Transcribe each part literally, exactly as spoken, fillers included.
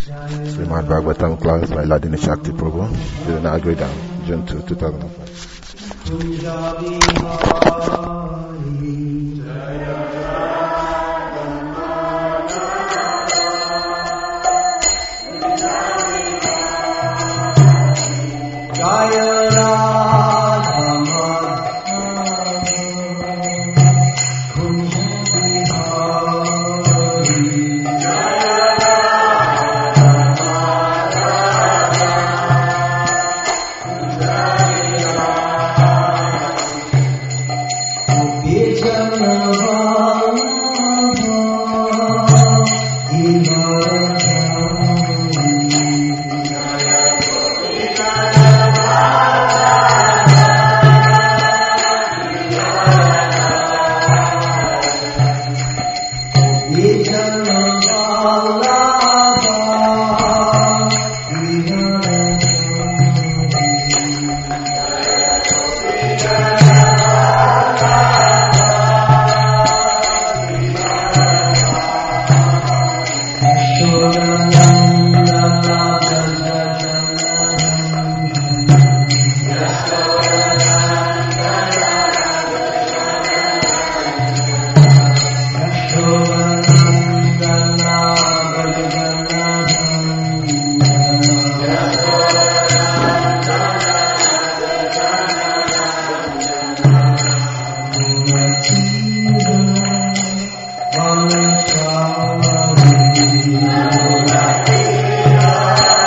Srimad Bhagavatam class by Ladini Shakti Prabhu, Nagridam, June second, two thousand five. Hare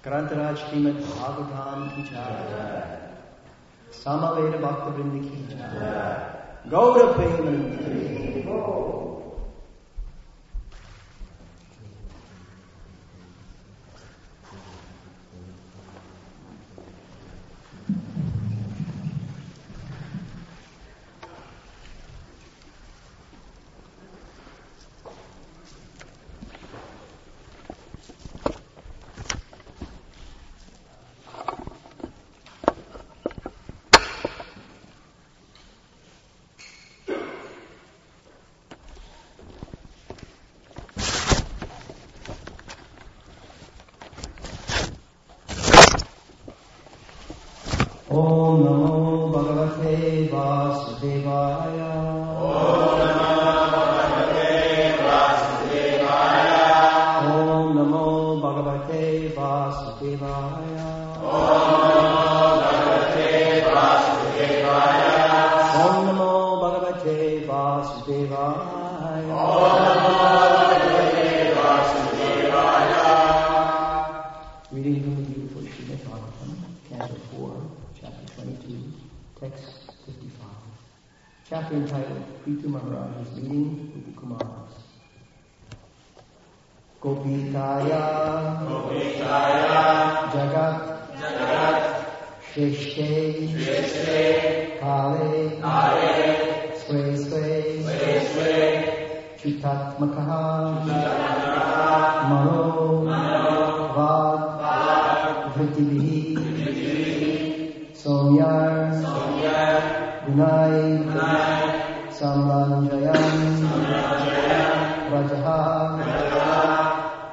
Grantaraj Srimad Bhagavatam ki jai. Samaveda Bhakta Vrinda ki jai. Gaura Premanandi. Om Namo Bhagavate Vasudevaya. Om Namo Bhagavate Vasudevaya. Om Namo Bhagavate Vasudevaya. Reading from the beautiful Srimad Bhagavatam, Canto four, Chapter twenty-two, Text fifty-five. Chapter entitled Prithu Maharaj's Meeting with the Kumaras. Gopikaya, Gopikaya, Jagat, Jagat, Shrishte, Shrishte, Kale, Kale, Sway, Sway, Sway, Sway, Chitatmakaha, Chitatmakaha, Mano, Mano, Vad, Vad, Vrittivihi, Somyar, Somyar, Gunai, Gunai, Samranjayan, Samranjayan, Rajaha, Rajaha,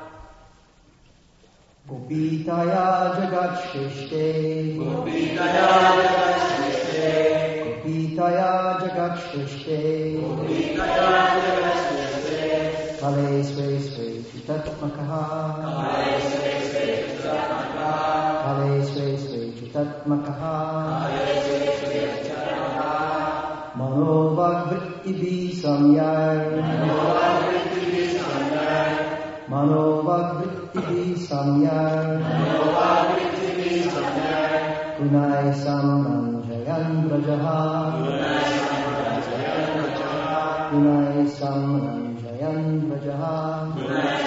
Gopitaya Jagat Shrishte, Gopitaya Jagat Shrishte, Gopitaya Jagat Shrishte, Gopitaya Jagat Shrishte, Kale Sway Sway Chitatmakaha, Kale Sway Sway Chitatmakaha, Kale Sway Sway Chitatmakaha, Manobhag Vrittibi Samyar, Manobhag Vrittibi Samyar, Gunai Samranjayan Rajaha, Gunai Samranjayan Rajaha,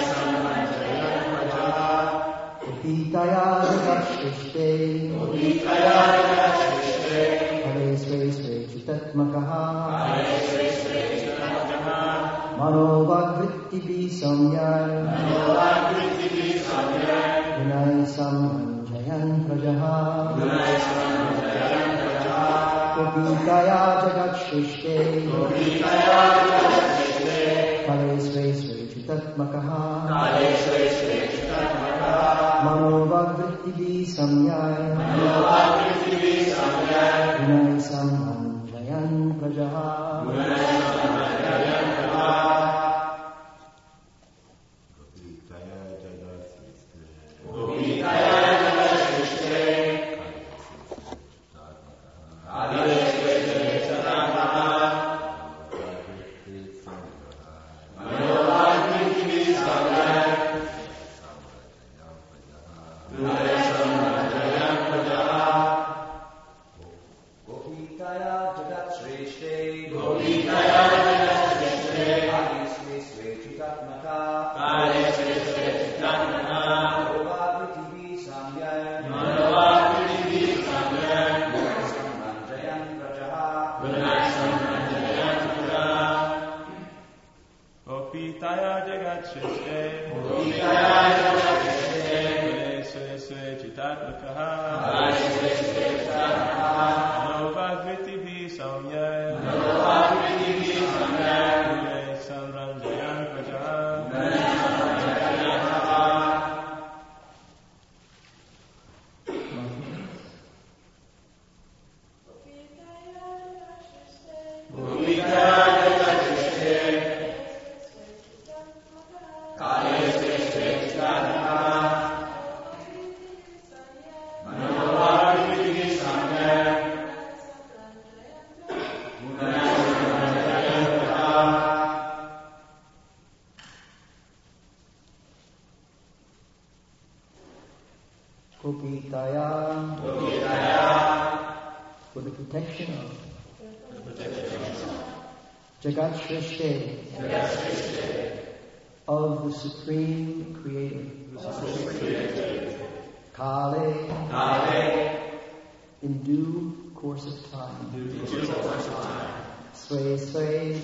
Gopitaya Jagat Shrishte, Gopitaya Jagat Shrishte, Kale Sway Sway Chitatmakaha, Kale Sway Sway Chitatmakaha, Manobhag Vrittibi Samyar, Manobhag Vrittibi Samyar, Gunai Samranjayan Rajaha, Gunai Samranjayan Rajaha, Gopitaya Jagat Shrishte, Gopitaya Jagat Shrishte, Kale Sway Sway Chitatmakaha, Kale Sway Sway Chitatmakaha, Manobhag Vrittibi Samyar, Manobhag Vrittibi Samyar, Gunai Samranjayan Rajaha, Gunai Samranjayan Rajaha, Gopitaya Jagat Shrishte, Kale Sway Sway Chitatmakaha, Manobhag Vrittibi Samyar, Gunai Samranjayan Rajaha, Gopitaya Jagat Shrishte, Gopitaya Jagat Shrishte, Kale Sway Sway Chitatmakaha, Kale Sway Sway Chitatmakaha, Manobhag Vrittibi Samyar, Manobhag Vrittibi Samyar, Gunai Samranjayan Rajaha, Gunai Samranjayan Rajaha, Gopitaya Jagat Shrishte, Gopitaya Jagat Shrishte, Kale Sway Sway Chitatmakaha, Kale Sway Sway Chitatmakaha, Manobhag Vrittibi Samyar, Manobhag Vrittibi Samyar, Gunai Samranjayan Rajaha, Gunai Samranjayan Rajaha. Gopitaya Jagat Shrishte, Kale Sway Sway Chitatmakaha, Kopitaya, for the protection of Jagat Shrishte, of the Supreme Creator, Kale, in due course of time, Sway Sway,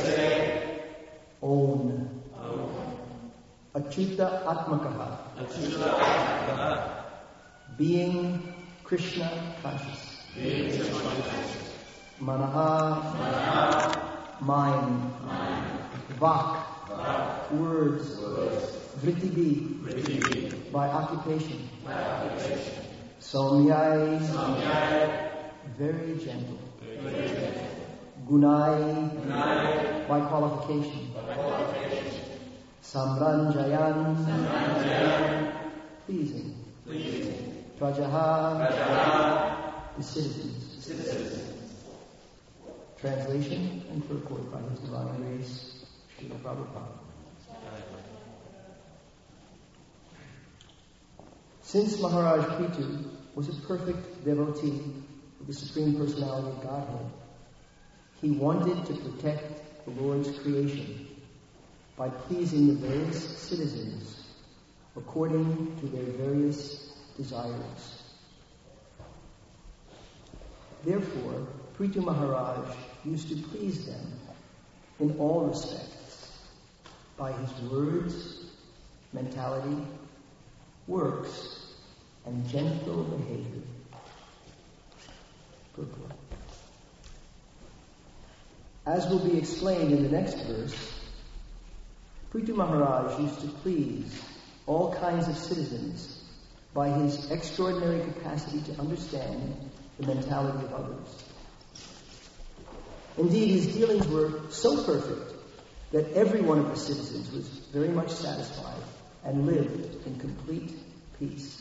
Om, Achyuta Atmakaha, being Krishna conscious, Manaha, mind, Vak, words, Vritti, by occupation, Somyai, very gentle, Gunai, by qualification, Samranjayan, pleasing, Prajaha, the citizens. Translation and purport by His Divine Grace, Srila Prabhupada. Since Maharaj Prithu was a perfect devotee of the Supreme Personality of Godhead, he wanted to protect the Lord's creation by pleasing the various citizens according to their various desires. Therefore, Prithu Maharaj used to please them in all respects by his words, mentality, works, and gentle behavior. Purport. As will be explained in the next verse, Prithu Maharaj used to please all kinds of citizens by his extraordinary capacity to understand the mentality of others. Indeed, his dealings were so perfect that every one of the citizens was very much satisfied and lived in complete peace.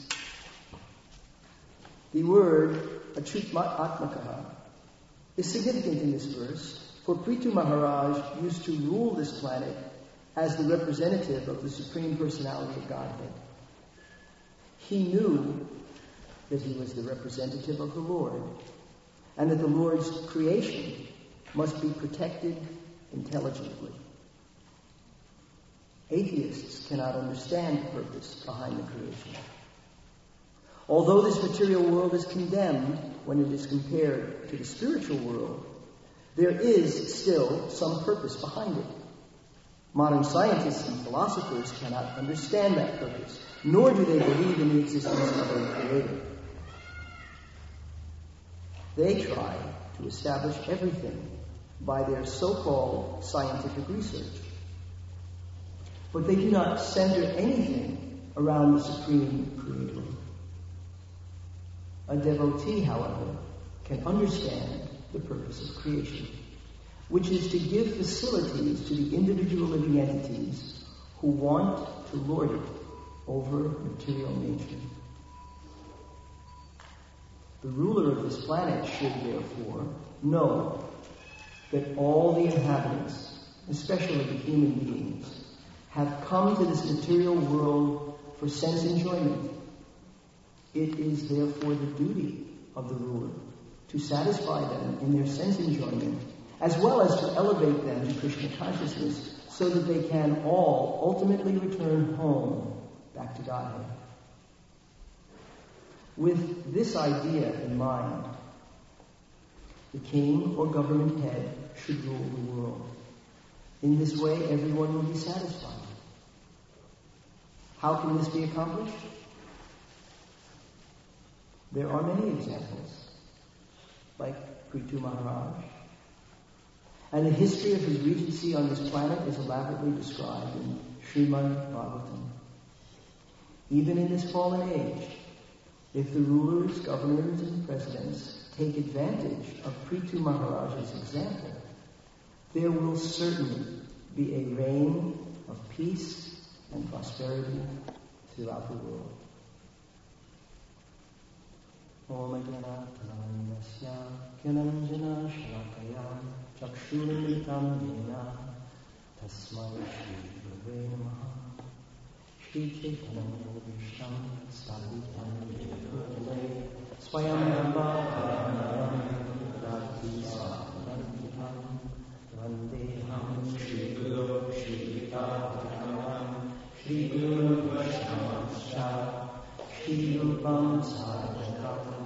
The word Achyutma Atmakaha is significant in this verse, for Prithu Maharaj used to rule this planet as the representative of the Supreme Personality of Godhead. He knew that he was the representative of the Lord, and that the Lord's creation must be protected intelligently. Atheists cannot understand the purpose behind the creation. Although this material world is condemned when it is compared to the spiritual world, there is still some purpose behind it. Modern scientists and philosophers cannot understand that purpose, nor do they believe in the existence of a creator. They try to establish everything by their so-called scientific research. But they do not center anything around the Supreme Creator. A devotee, however, can understand the purpose of creation, which is to give facilities to the individual living entities who want to lord it over material nature. The ruler of this planet should, therefore, know that all the inhabitants, especially the human beings, have come to this material world for sense enjoyment. It is therefore the duty of the ruler to satisfy them in their sense enjoyment, as well as to elevate them to Krishna consciousness, so that they can all ultimately return home, back to Godhead. With this idea in mind, the king or government head should rule the world. In this way, everyone will be satisfied. How can this be accomplished? There are many examples, like Prithu Maharaj. And the history of his regency on this planet is elaborately described in Srimad Bhagavatam. Even in this fallen age, if the rulers, governors, and presidents take advantage of Prithu Maharaj's example, there will certainly be a reign of peace and prosperity throughout the world. Om Ajnana-Tanasya Kilanjana Shalakaya Chakshurilitam Yena Tasmai Shri Gurave Namaha Shri Chaitanya Visham Sthapitam Swayambha Radhi Saranam Vandeham Shri Guru Shri Bhagavatam Shri Guru Vaishnavascha Shri Rupam Sarvakam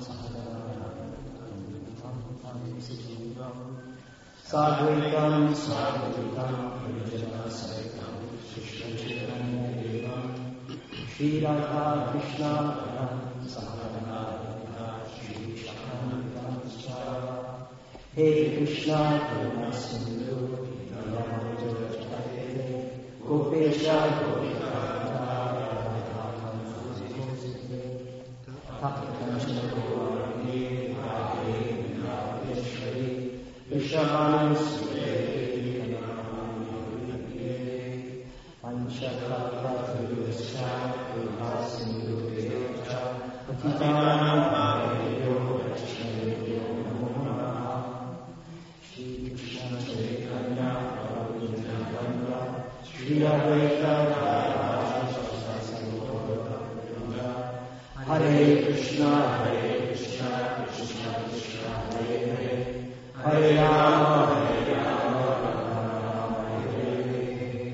Sadhanam Sijivam Sadhaitam Sadhaitam Vijana Saitam Shishra Chaitanya Devam Shri Radha Krishna Ram Sadhana Shri Shakam Chara Hey Krishna Karuna Sindhu Dhammaja Jagate Gopesha Gopika Radhakam Suzite Tapakanchana Gaurani Radhe Vrinaveshwari Vishabhanu Sudeti Namamurite Panchakata Vidusha Vivasindhu Devacha Patitanam Paveyo Vachnayo Namo Namaha Shri Krishna Chaitanya Prabhu Nityananda Shri Advaita Gadadhara Sarasvata Hare Krishna Hare Krishna Krishna Krishna Hare Hare Hare Rama Hare Rama Rama Rama Hare Hare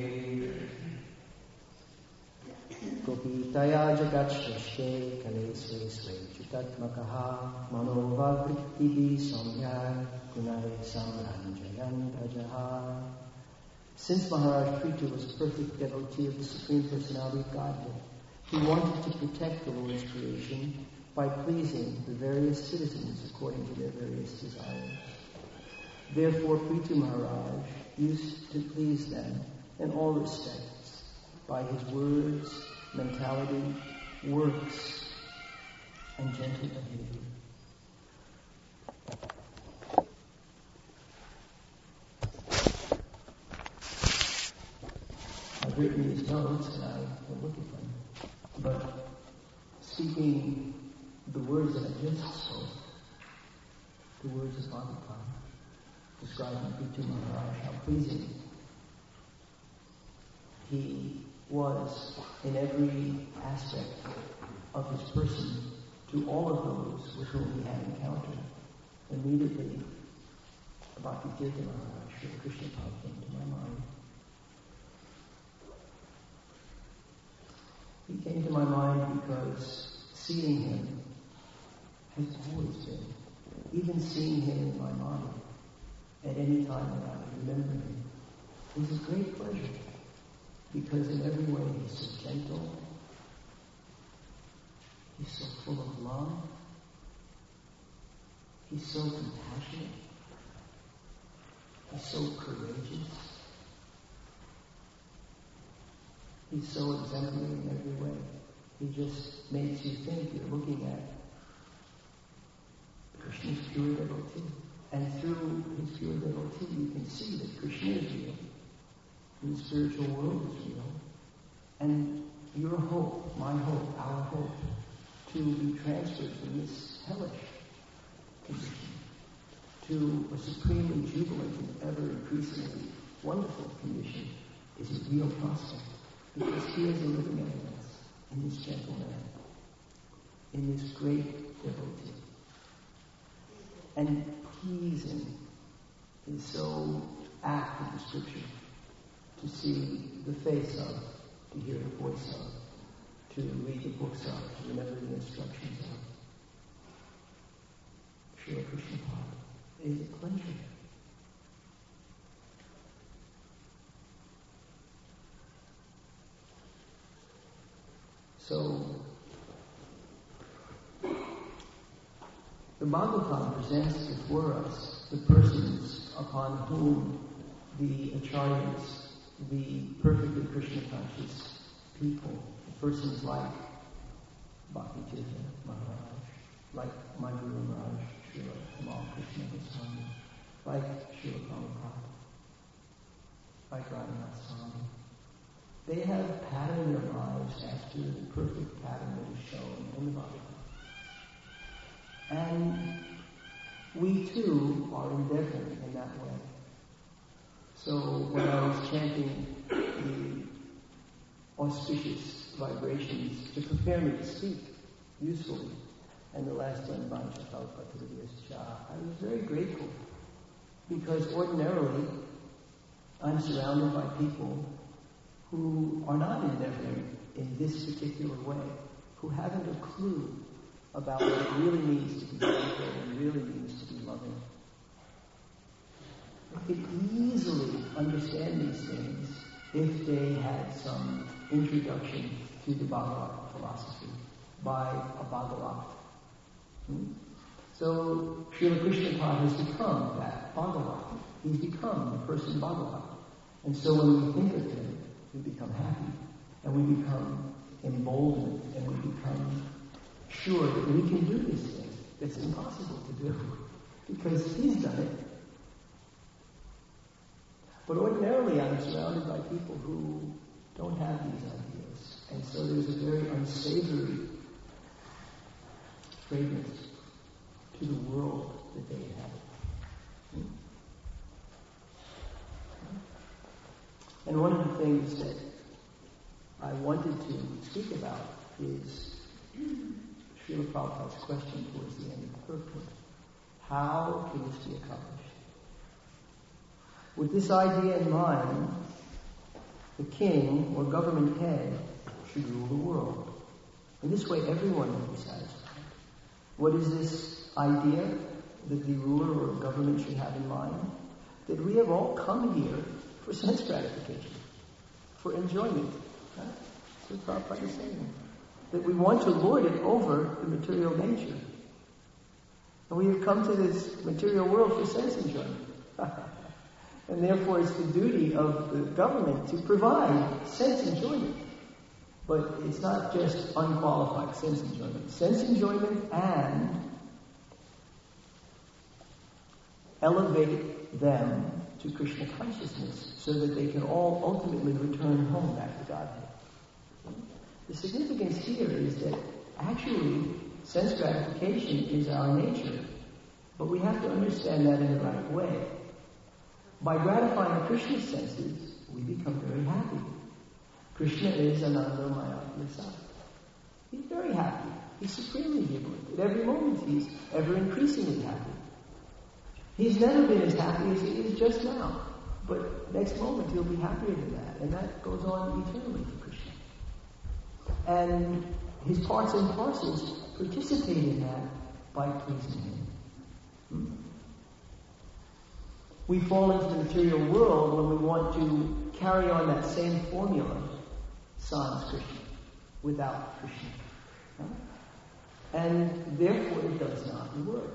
Gopitaya Jagat Shrishte Kale Sve Sve Chutatmakaha Manova Vritti Samyai Gunai Samranjayan Bhajaha. Since Maharaj Prithu was a perfect devotee of the Supreme Personality of Godhead, he wanted to protect the Lord's creation by pleasing the various citizens according to their various desires. Therefore, Prithu Maharaj used to please them in all respects by his words, mentality, works, and gentle behavior. I've written these notes and I will look at them, but speaking the words that I just spoke, the words of Bhagavatam, describing Prithu Maharaj, how pleasing he was in every aspect of his person to all of those with whom he had encountered. Immediately, Bhakti Tirtha Maharaj, Sri Krishna Prabhupada came to my mind. He came to my mind because seeing him has always been, even seeing him in my mind, at any time that I remember him, is a great pleasure. Because in every way he's so gentle, he's so full of love, he's so compassionate, he's so courageous, he's so exemplary in every way. He just makes you think you're looking at Krishna's pure devotee. And through his pure devotee, you can see that Krishna is real. The spiritual world is real. And your hope, my hope, our hope, to be transferred from this hellish condition to a supremely jubilant and ever increasingly wonderful condition is a real prospect. Because he is a living evidence in this gentle man, in this great devotee. And pleasing is so apt a description. To see the face of, to hear the voice of, to read the books of, to remember the instructions of. Srila Krishna Prabhupada is a pleasure. So, the Bhagavatam presents before us the persons upon whom the acharyas, the perfectly Krishna conscious people, persons like Bhakti Tirtha Maharaj, like my Guru Maharaj, Srila Kamal Krishna Goswami, like Srila Prabhupada, like Radhanath Swami. They have patterned their lives after the perfect pattern that is shown in the Bhagavatam. And we too are endeavoring in that way. So when I was chanting the auspicious vibrations to prepare me to speak usefully, and the last one, Bancha Kalpataruvyascha, I was very grateful because ordinarily I'm surrounded by people who are not endeavoring in this particular way, who haven't a clue about what it really means to be grateful and really means to be loving. They could easily understand these things if they had some introduction to the Bhagavad philosophy by a Bhagavat. Hmm? So Srila Krishnapad has become that Bhagavat. He's become the person Bhagavat. And so when we think of him, we become happy, and we become emboldened, and we become sure that we can do this thing that's impossible to do, because he's done it. But ordinarily I'm surrounded by people who don't have these ideas, and so there's a very unsavory fragrance to the world that they inhabit. Hmm? And one of the things that I wanted to speak about is Srila Prabhupada's question towards the end of the purport. How can this be accomplished? With this idea in mind, the king or government head should rule the world. In this way, everyone will be satisfied. What is this idea that the ruler or government should have in mind? That we have all come here for sense gratification, for enjoyment. Right? That's what Prabhupada is saying. That we want to lord it over the material nature. And we have come to this material world for sense enjoyment. And therefore it's the duty of the government to provide sense enjoyment. But it's not just unqualified sense enjoyment. Sense enjoyment and elevate them to Krishna consciousness so that they can all ultimately return home back to Godhead. The significance here is that actually sense gratification is our nature, but we have to understand that in the right way. By gratifying Krishna's senses, we become very happy. Krishna is Ananda Maya Yasa. He's very happy. He's supremely jubilant. At every moment he's ever increasingly happy. He's never been as happy as he is just now. But next moment he'll be happier than that. And that goes on eternally for Krishna. And his parts and parcels participate in that by pleasing him. Hmm? We fall into the material world when we want to carry on that same formula, sans Krishna, without Krishna. Huh? And therefore it does not work.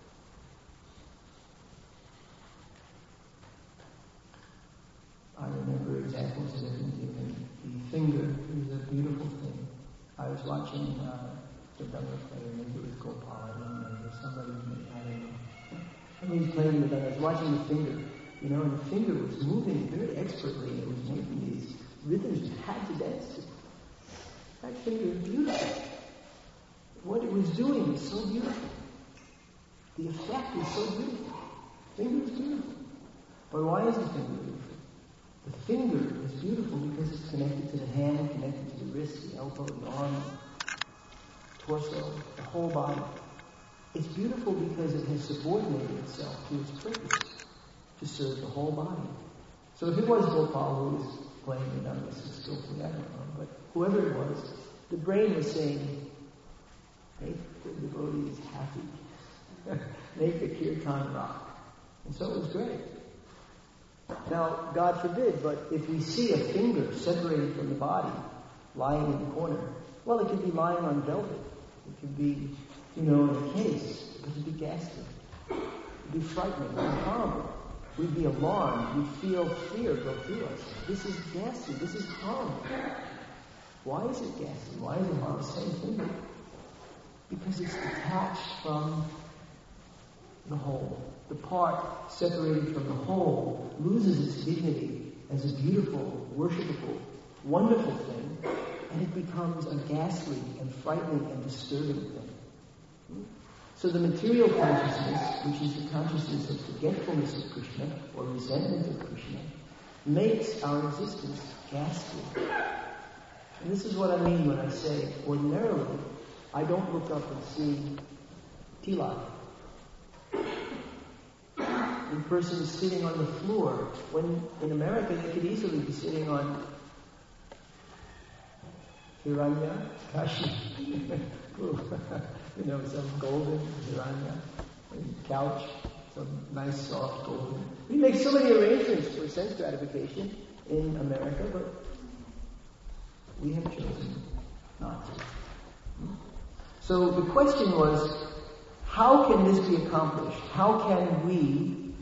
I remember examples that have been given. The finger is a beautiful thing. I was watching uh, the Dhamma player, maybe it was Gopal, I don't remember, somebody, I don't know. And he was playing with that. I was watching the finger, you know, and the finger was moving very expertly. It was making these rhythms you had to dance to. That finger is beautiful. What it was doing was so beautiful. The effect is so beautiful. The finger is beautiful. But why is the finger beautiful? The finger is beautiful because it's connected to the hand, connected to the wrist, the elbow, the arm, torso, the whole body. It's beautiful because it has subordinated itself to its purpose, to serve the whole body. So if it was Gopal who was playing the dhamma so skillfully, I don't know, but whoever it was, the brain was saying, make the devotees happy. Make the kirtan rock. And so it was great. Now, God forbid, but if we see a finger separated from the body, lying in the corner, well, it could be lying on velvet. It could be, you know, in a case. It could be ghastly. It would be frightening. It would be horrible. We'd be alarmed. We'd feel fear go through us. This is ghastly. This is horrible. Why is it ghastly? Why is it horrible? Same finger. Because it's detached from the whole. The part separated from the whole loses its dignity as a beautiful, worshipable, wonderful thing, and it becomes a ghastly and frightening and disturbing thing. So the material consciousness, which is the consciousness of forgetfulness of Krishna or resentment of Krishna, makes our existence ghastly. And this is what I mean when I say ordinarily I don't look up and see tilak. The person is sitting on the floor. When in America, they could easily be sitting on hiranya, kashi, you know, some golden hiranya, couch, some nice soft golden. We make so many arrangements for sense gratification in America, but we have chosen not to. So the question was, how can this be accomplished? How can we,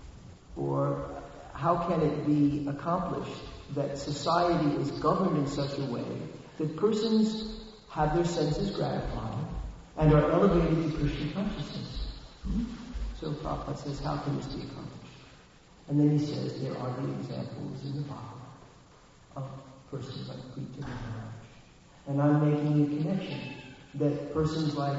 or how can it be accomplished that society is governed in such a way that persons have their senses gratified and are elevated to Krishna consciousness? Hmm? So Prabhupada says, how can this be accomplished? And then he says, there are the examples in the Bible of persons like Prithu Maharaj. And I'm making a connection that persons like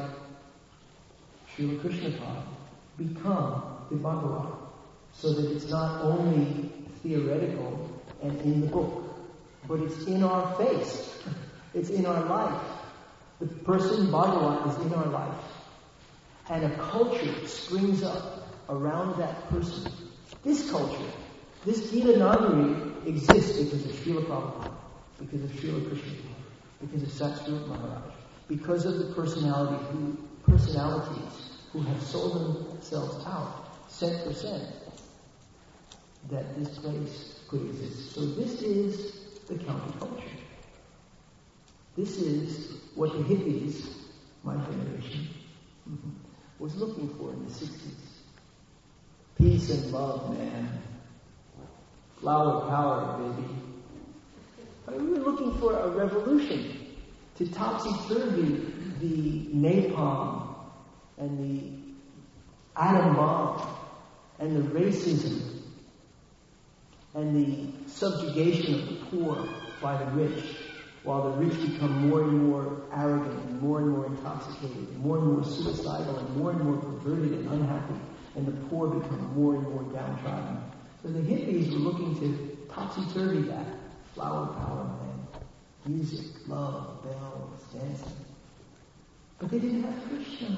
Srila Krishnapad become the Bhagavat, so that it's not only theoretical and in the book, but it's in our face. It's in our life. The person Bhagavat is in our life. And a culture springs up around that person. This culture, this Gita Nagari exists because of Srila Prabhupada, because of Srila Krishnapad, because of Satsvarup Maharaj, because of the personality who, personalities who have sold themselves out, cent for cent, that this place could exist. So this is the counterculture. This is what the hippies, my generation, mm-hmm, was looking for in the sixties. Peace and love, man. Flower power, baby. I mean, we were looking for a revolution to topsy-turvy the napalm and the atom bomb and the racism and the subjugation of the poor by the rich, while the rich become more and more arrogant and more and more intoxicated and more and more suicidal and more and more perverted and unhappy, and the poor become more and more downtrodden. So the hippies were looking to topsy-turvy that. Flower power, man. Music, love, bells, dancing. But they didn't have Krishna.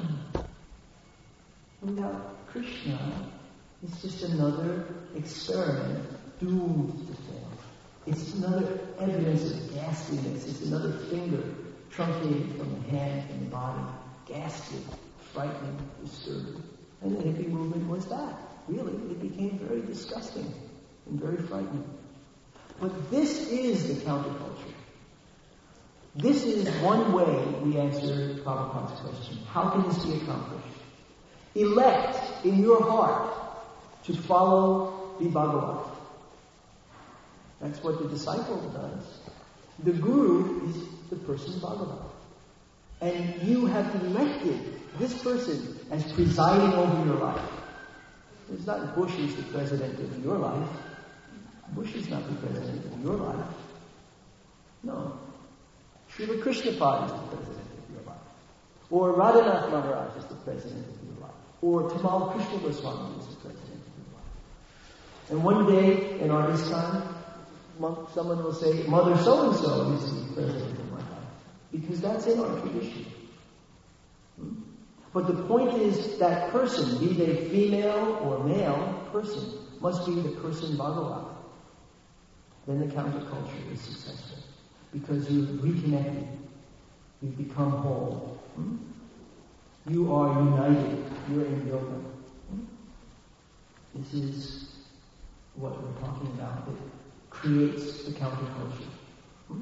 Without Krishna, it's just another experiment doomed to fail. It's another evidence of ghastliness. It's another finger truncated from the hand and the body. Ghastly, frightening, disturbing. And the hippie movement was that. Really, it became very disgusting and very frightening. But this is the counterculture. This is one way we answer Prabhupada's question. How can this be accomplished? Elect in your heart to follow the Bhagavat. That's what the disciple does. The guru is the person Bhagavat. And you have elected this person as presiding over your life. It's not Bush who's the president of your life. Bush is not the president of your life. No. Srila Krishnapad is the president of your life. Or Radhanath Maharaj is the president of your life. Or Tamal Krishna Goswami is the president of your life. And one day in our ISKCON, someone will say, Mother so-and-so is the president of my life. Because that's in our tradition. Hmm? But the point is, that person, be they female or male person, must be the person Bhagavat. Then the counterculture is successful. Because you've reconnected. You've become whole. Hmm? You are united. You're in yoga. Hmm? This is what we're talking about. It creates the counterculture. Hmm?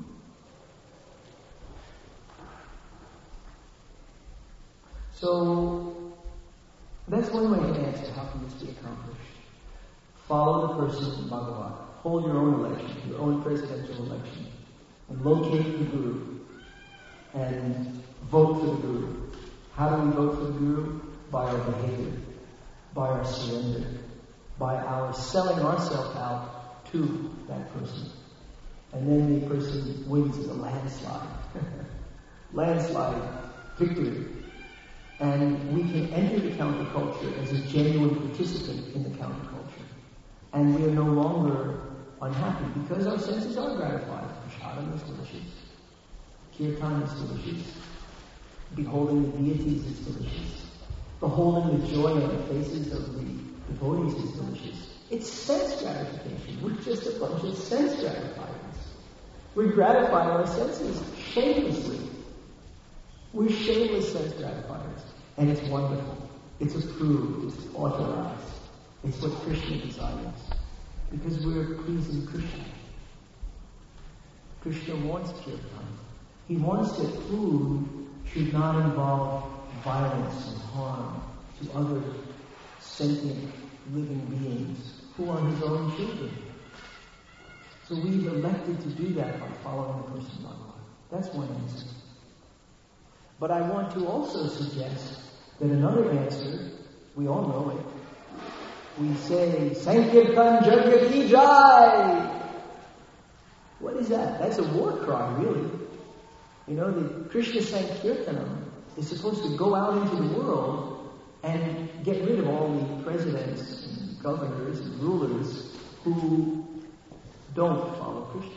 So, that's one way to answer how can this be accomplished. Follow the person Bhagavat. Hold your own election, your own presidential election. And locate the Guru. And vote for the Guru. How do we vote for the Guru? By our behavior. By our surrender. By our selling ourselves out to that person. And then the person wins in a landslide. Landslide victory. And we can enter the counterculture as a genuine participant in the counterculture. And we are no longer unhappy because our senses are gratified. Prasadam is delicious. Kirtan is delicious. Beholding the deities is delicious. Beholding the joy on the faces of the devotees is delicious. It's sense gratification. We're just a bunch of sense gratifiers. We gratify our senses shamelessly. We're shameless sense gratifiers. And it's wonderful. It's approved. It's authorized. It's what Krishna desires. Because we're pleasing Krishna. Krishna wants kirtan. He wants that food should not involve violence and harm to other sentient living beings who are his own children. So we've elected to do that by following the person Bhagavan. That's one answer. But I want to also suggest that another answer, we all know it, we say, Sankirtan Jagya Jai! What is that? That's a war cry, really. You know, the Krishna Sankirtanam is supposed to go out into the world and get rid of all the presidents and governors and rulers who don't follow Krishna.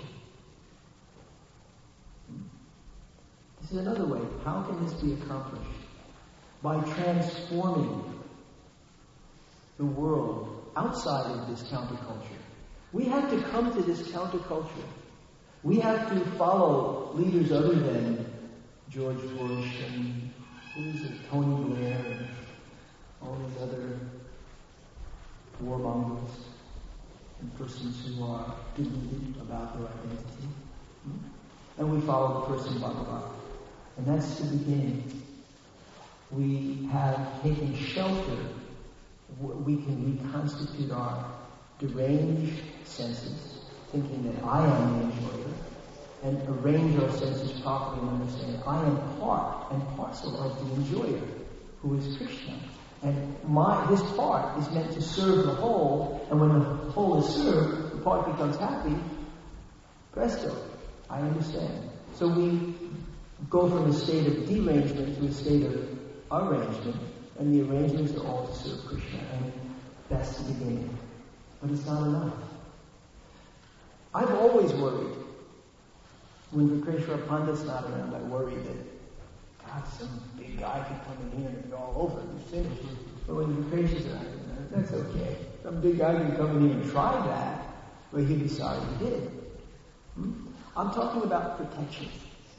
This is another way. How can this be accomplished? By transforming the world outside of this counterculture. We have to come to this counterculture. We have to follow leaders other than George Bush and who is it, Tony Blair and all these other warmongers and persons who are deluded about their identity. And we follow the person Bhagavan. And that's the beginning. We have taken shelter. We can reconstitute our deranged senses, thinking that I am the enjoyer, and arrange our senses properly and understand I am part and parcel of the enjoyer, who is Krishna. And my this part is meant to serve the whole, and when the whole is served, the part becomes happy. Presto, I understand. So we go from a state of derangement to a state of arrangement, and the arrangements are all to serve Krishna, and that's the beginning. But it's not enough. I've always worried, when Vikreshwar Pandit's not around, I worry that, God, some big guy could come in here and go all over and finish. But when Vikreshwar's around, that's okay. Some big guy can come in here and try that, but he'd be sorry he did. Hmm? I'm talking about protection.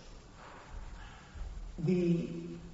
The,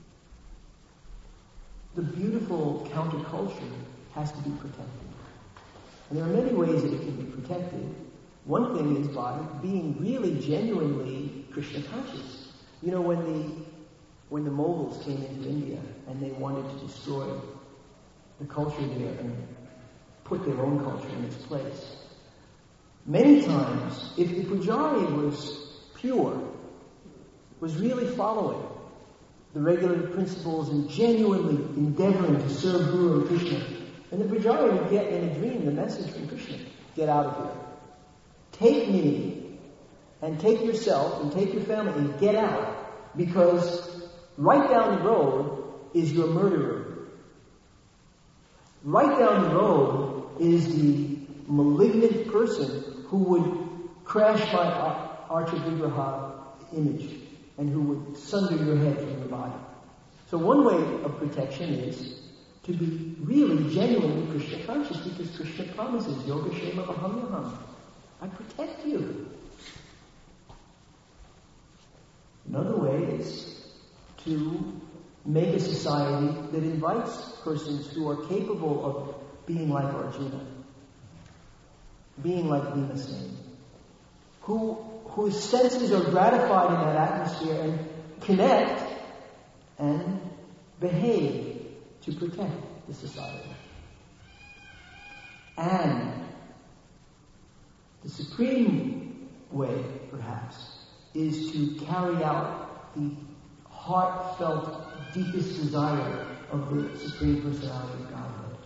the beautiful counterculture has to be protected. And there are many ways that it can be protected. One thing is by being really genuinely Krishna conscious. You know, when the when the Mughals came into India and they wanted to destroy the culture there and put their own culture in its place, many times, if the Pujari was pure, was really following the regular principles and genuinely endeavoring to serve Guru and Krishna, and the Pujari would get in a dream the message from Krishna, get out of here. Take me, and take yourself, and take your family, and get out. Because right down the road is your murderer. Right down the road is the malignant person who would crash my Archa Vigraha image, and who would sunder your head from your body. So one way of protection is to be really, genuinely Krishna conscious, because Krishna promises, Yoga Shema Aham. I protect you. Another way is to make a society that invites persons who are capable of being like Arjuna, being like Bhimasena, who whose senses are gratified in that atmosphere and connect and behave to protect the society. And the supreme way, perhaps, is to carry out the heartfelt, deepest desire of the Supreme Personality of Godhead.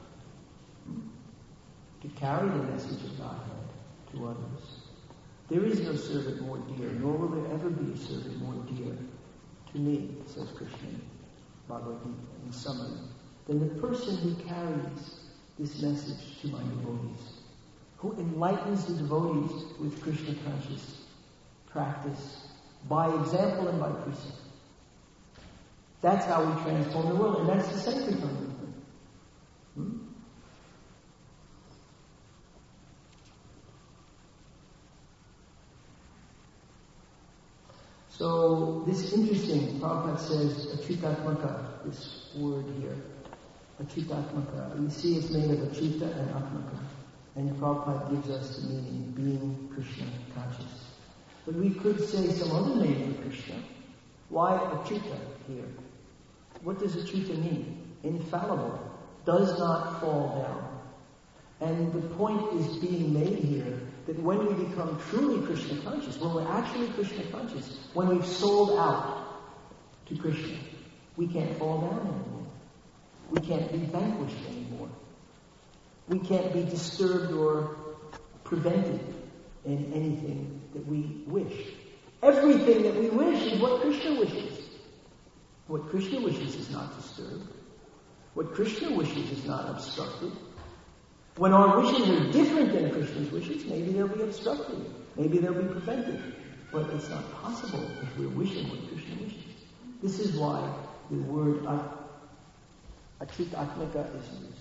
To carry the message of Godhead to others. There is no servant more dear, nor will there ever be a servant more dear to me, says Krishna in Bhagavad Gita in summary, than the person who carries this message to my devotees, who enlightens the devotees with Krishna conscious practice by example and by precept. That's how we transform the world, and that's the Sankirtan movement. Hmm? So this is interesting. Prabhupada says Achutatmaka, this word here. Achutatmaka. You see it's made of Achuta and Atmaka. And Prabhupada gives us the meaning, being Krishna conscious. But we could say some other name for Krishna. Why Achuta here? What does Achuta mean? Infallible. Does not fall down. And the point is being made here that when we become truly Krishna conscious, when we're actually Krishna conscious, when we've sold out to Krishna, we can't fall down anymore. We can't be vanquished anymore. We can't be disturbed or prevented in anything that we wish. Everything that we wish is what Krishna wishes. What Krishna wishes is not disturbed. What Krishna wishes is not obstructed. When our wishes are different than Krishna's wishes, maybe they'll be obstructed. Maybe they'll be prevented. But it's not possible if we're wishing what Krishna wishes. This is why the word Achutatmaka is used.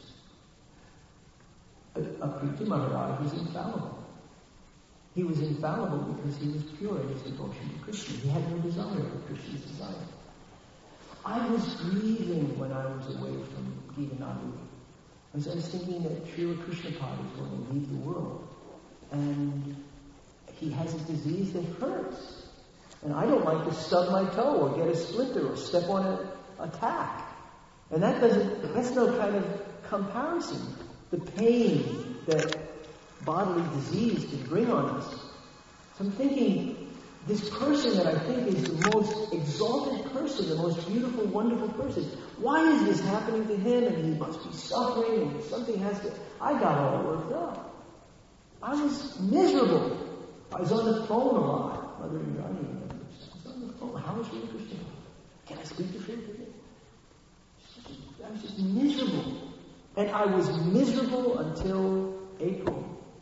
Apriti Maharaj was infallible. He was infallible because he was pure in his devotion to Krishna. He had no desire for Krishna's desire. I was grieving when I was away from Gitanadu. I was, I was thinking that Srila Krishnapad is going to leave the world. And he has a disease that hurts. And I don't like to stub my toe or get a splinter or step on a, a tack. And that doesn't, that's no kind of comparison. The pain that bodily disease can bring on us. So I'm thinking, this person that I think is the most exalted person, the most beautiful, wonderful person, why is this happening to him? And he must be suffering and something has to... I got all worked up. I was miserable. I was on the phone a lot. Mother and Johnny remembers. I was on the phone. How is Srila Krishna? Can I speak to Srila Krishna? I was just miserable. And I was miserable until April.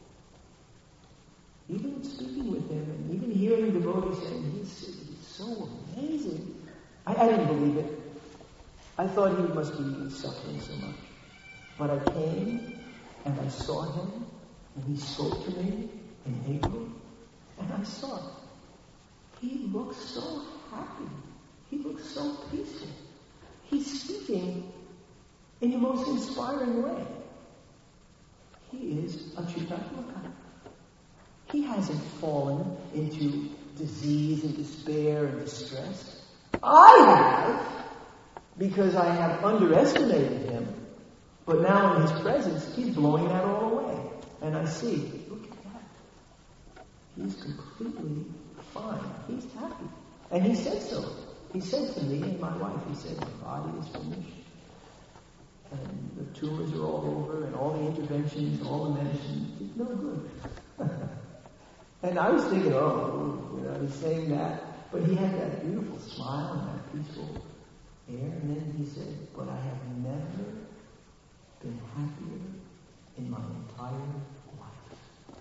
Even speaking with him and even hearing devotees saying, he's, he's so amazing. I, I didn't believe it. I thought he must be suffering so much. But I came and I saw him and he spoke to me in April and I saw it. He looks so happy. He looks so peaceful. He's speaking in the most inspiring way. He is Achutatmaka. He hasn't fallen into disease and despair and distress. I have, because I have underestimated him. But now in his presence, he's blowing that all away. And I see, look at that. He's completely fine. He's happy. And he said so. He said to me and my wife, he said, the body is finished. And the tumors are all over, and all the interventions, all the medicine, it's no good. And I was thinking, oh, you know, he's saying that. But he had that beautiful smile and that peaceful air. And then he said, but I have never been happier in my entire life.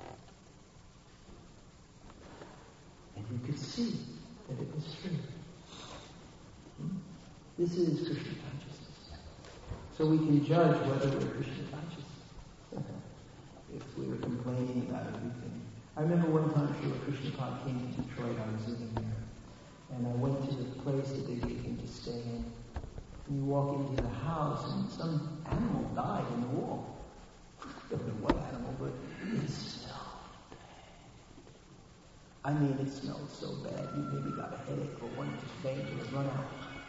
And you could see that it was true. Hmm? This is Krishna consciousness. So we can judge whether we're Krishna conscious. If we're complaining about everything. I remember one time Srila Krishnapad came to Detroit. I was living there. And I went to the place that they gave him to stay in. And you walk into the house and some animal died in the wall. I don't know what animal, but it smelled bad. I mean, it smelled so bad you maybe got a headache or wanted to faint or run out.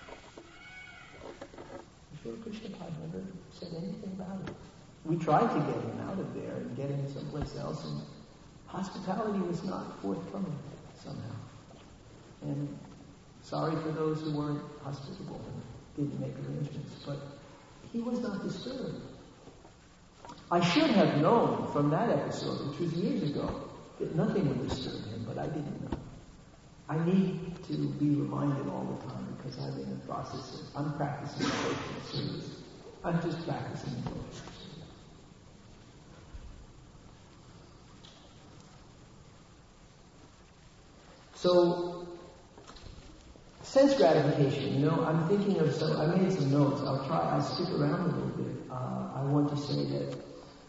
Srila Krishnapad never said anything about it. We tried to get him out of there and get him someplace else, and hospitality was not forthcoming somehow. And sorry for those who weren't hospitable and didn't make arrangements, but he was not disturbed. I should have known from that episode, which was years ago, that nothing would disturb him, but I didn't know. I need to be reminded all the time because I'm in the process of, I'm practicing devotional service. I'm just practicing devotional service. So, sense gratification, you know, I'm thinking of some, I made some notes. I'll try, I'll stick around a little bit. Uh, I want to say that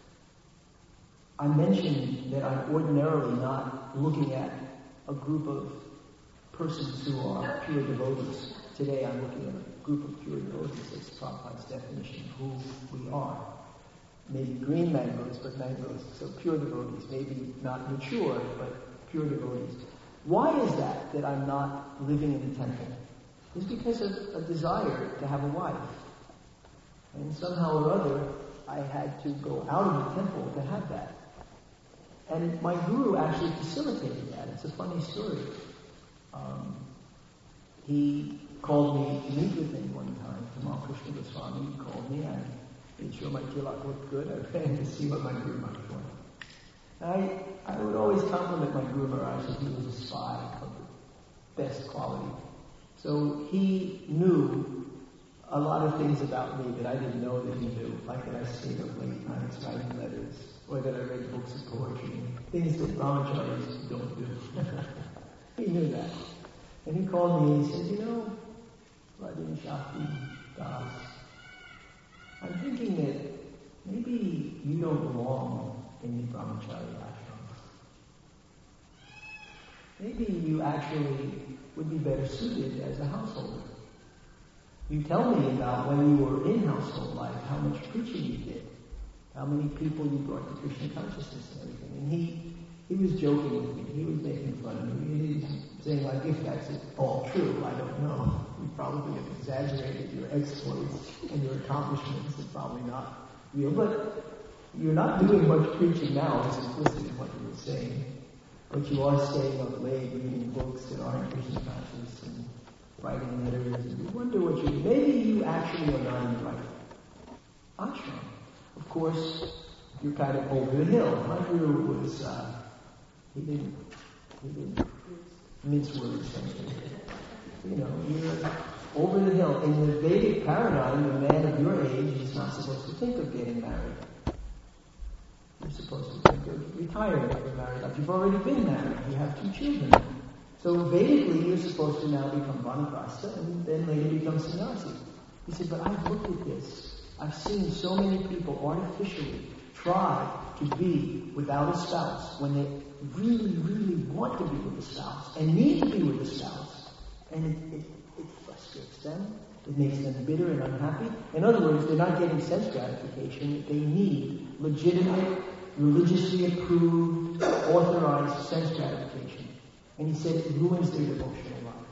I mentioned that I'm ordinarily not looking at a group of persons who are pure devotees. Today I'm looking at a group of pure devotees. That's Prabhupada's definition of who we are. Maybe green mangoes, but mangoes, so pure devotees. Maybe not mature, but pure devotees. Why is that, that I'm not living in the temple? It's because of a desire to have a wife. And somehow or other, I had to go out of the temple to have that. And my guru actually facilitated that. It's a funny story. Um, he called me to meet with him one time. Tamal Krishna Goswami called me. I made sure my tilak looked good. I ran to see what my guru might want. I, I would always compliment my Guru Maharaj that he was a spy of the best quality. So he knew a lot of things about me that I didn't know that he knew, like that I stayed up late nights writing letters, or that I read books of poetry, things that brahmacharis don't do. He knew that. And he called me and he said, you know, Vladimir Shakti Das, I'm thinking that maybe you don't belong in the brahmachari ashram. Maybe you actually would be better suited as a householder. You tell me about when you were in household life, how much preaching you did, how many people you brought to Krishna consciousness and everything. And he, he was joking with me. He was making fun of me. He was saying, like, if that's all true, I don't know. You probably have exaggerated your exploits and your accomplishments. It's probably not real. But you're not doing much preaching now. It's implicit in what you were saying. But you are staying up late, reading books that aren't Krishna conscious and writing letters. And you wonder what you maybe you actually are not in the right ashram. Of course, you're kind of over the hill. My guru was, uh, he didn't, he didn't mince words. You know, you're over the hill. In the Vedic paradigm, a man of your age is not supposed to think of getting married. You're supposed to think of retiring if you're married. Like you've already been married. You have two children. So Vedically, you're supposed to now become vanaprastha and then later become sannyasi. He said, but I've looked at this. I've seen so many people artificially try to be without a spouse when they really, really want to be with a spouse and need to be with a spouse. And it, it, it frustrates them. It makes them bitter and unhappy. In other words, they're not getting sense gratification. They need legitimate, religiously approved, authorized sense gratification. And he said it ruins their devotional life.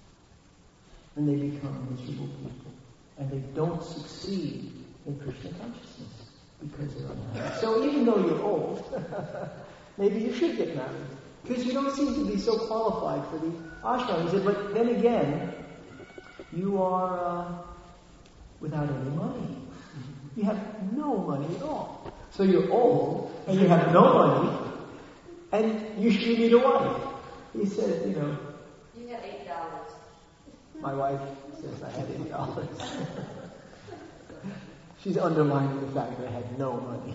And they become miserable people. And they don't succeed in Krishna consciousness because they're unhappy. So even though you're old, maybe you should get married. Because you don't seem to be so qualified for the ashram. He said, but then again, you are uh, without any money. You have no money at all. So you're old, and you have no money, and you should need a wife. He said, you know... You have eight dollars. My wife says I had eight dollars. She's underlining the fact that I had no money.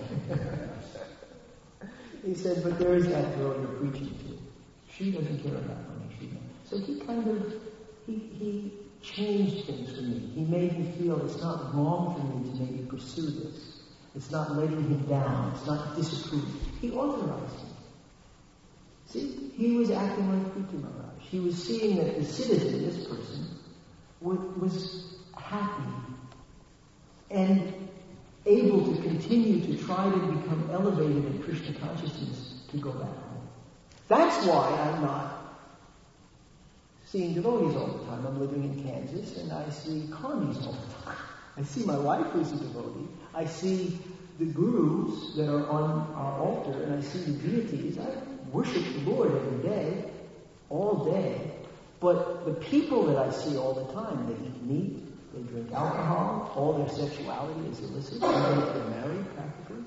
He said, but there is that girl you're preaching to. She doesn't care about money. She so he kind of, he, he changed things for me. He made me feel it's not wrong for me to maybe pursue this. It's not letting him down. It's not disapproving. He authorized me. See, he was acting like Prithu Maharaj. He was seeing that the citizen, this person, was happy and able to continue to try to become elevated in Krishna consciousness to go back home. That's why I'm not seeing devotees all the time. I'm living in Kansas and I see karmis all the time. I see my wife who's a devotee. I see the gurus that are on our altar and I see the deities. I worship the Lord every day, all day. But the people that I see all the time, they eat meat, they drink alcohol, all their sexuality is illicit, even if they're married practically.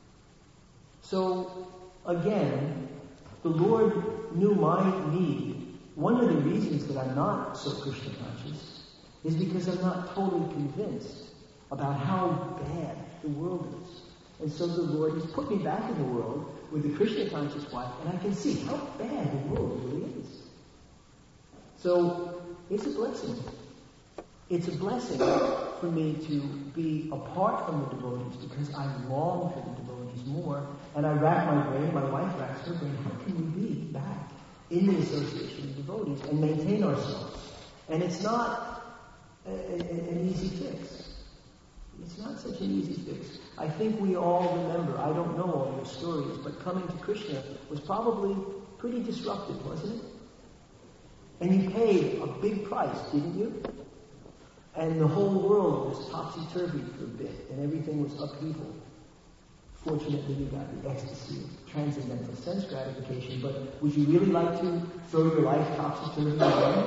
So, again, the Lord knew my need. One of the reasons that I'm not so Krishna conscious is because I'm not totally convinced about how bad the world is. And so the Lord has put me back in the world with a Krishna conscious wife, and I can see how bad the world really is. So it's a blessing. It's a blessing for me to be apart from the devotees because I long for the devotees more. And I rack my brain, my wife racks her brain, how can we be back in the association of devotees and maintain ourselves? And it's not a, a, an easy fix. It's not such an easy fix. I think we all remember, I don't know all your stories, but coming to Krishna was probably pretty disruptive, wasn't it? And you paid a big price, didn't you? And the whole world was topsy-turvy for a bit, and everything was upheaval. Fortunately, you got the ecstasy of transcendental sense gratification, but would you really like to throw your life topsy-turvy again?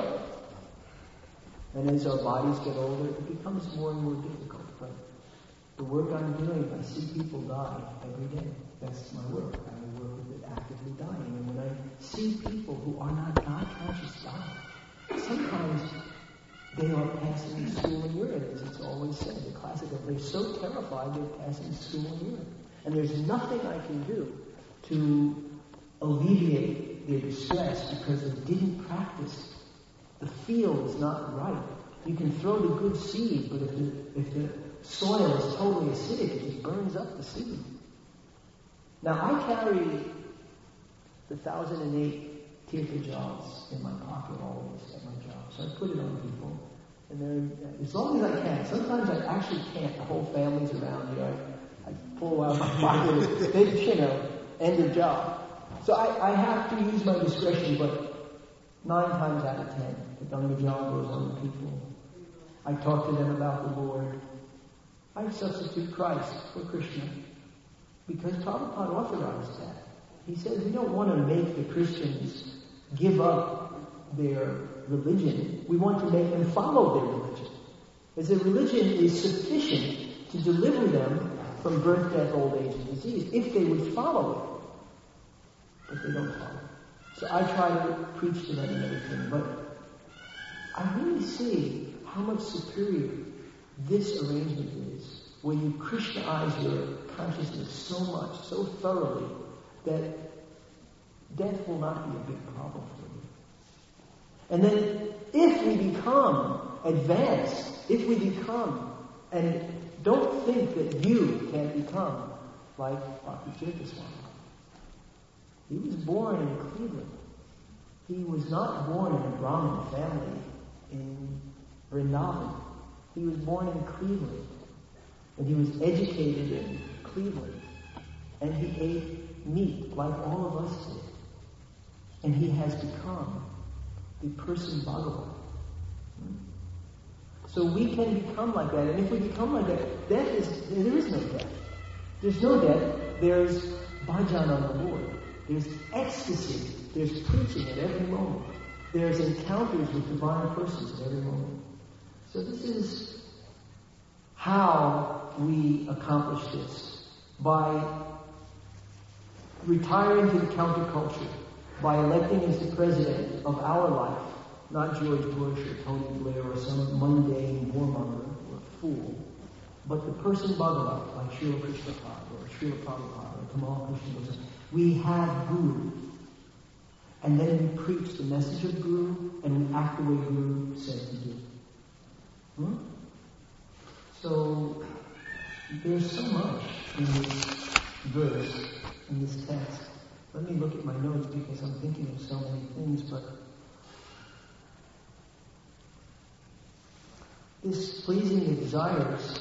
And as our bodies get older, it becomes more and more difficult. But the work I'm doing, I see people die every day. That's my work. I work with it actively dying. And when I see people who are not God conscious die, sometimes they are passing stool and urine, as it's always said. The classical, they're so terrified they're passing stool and urine. And there's nothing I can do to alleviate their distress because they didn't practice. The field is not right. You can throw the good seed, but if the, if the soil is totally acidic, it just burns up the seed. Now, I carry the one thousand eight Tirtha jobs in my pocket always at my job. So I put it on people. And they're, as long as I can. Sometimes I actually can't. The whole family's around here. I, I pull out my pocket, big, you know, end of job. So I, I have to use my discretion, but nine times out of ten, the Ganga job goes on to people. I talk to them about the Lord. I substitute Christ for Krishna. Because Prabhupada authorized that. He said, we don't want to make the Christians give up their religion. We want to make them follow their religion. As a religion is sufficient to deliver them from birth, death, old age, and disease, if they would follow it. But they don't follow it. So I try to preach to them and everything, but I really see how much superior this arrangement is, where you Krishnaize your consciousness so much, so thoroughly, that death will not be a big problem for you. And then, if we become advanced, if we become, and don't think that you can become like Bhakti Tirtha Swami. He was born in Cleveland. He was not born in a Brahmin family in Vrindavan. He was born in Cleveland. And he was educated in Cleveland. And he ate meat like all of us did. And he has become the person Bhagavan. So we can become like that. And if we become like that, death is, there is no death. There's no death. There's bhajan on the Lord. There's ecstasy. There's preaching at every moment. There's encounters with divine persons at every moment. So this is how we accomplish this. By retiring to the counterculture. By electing as the president of our life, not George Bush or Tony Blair or some mundane warmonger or fool, but the person Bhagavan, like Srila Krishnapad or Srila Prabhupada or Tamal Krishna Goswami. We have Guru. And then we preach the message of Guru and we act the way Guru said to do. Hmm? So, there's so much in this verse, in this text. Let me look at my notes because I'm thinking of so many things, but this pleasing the desires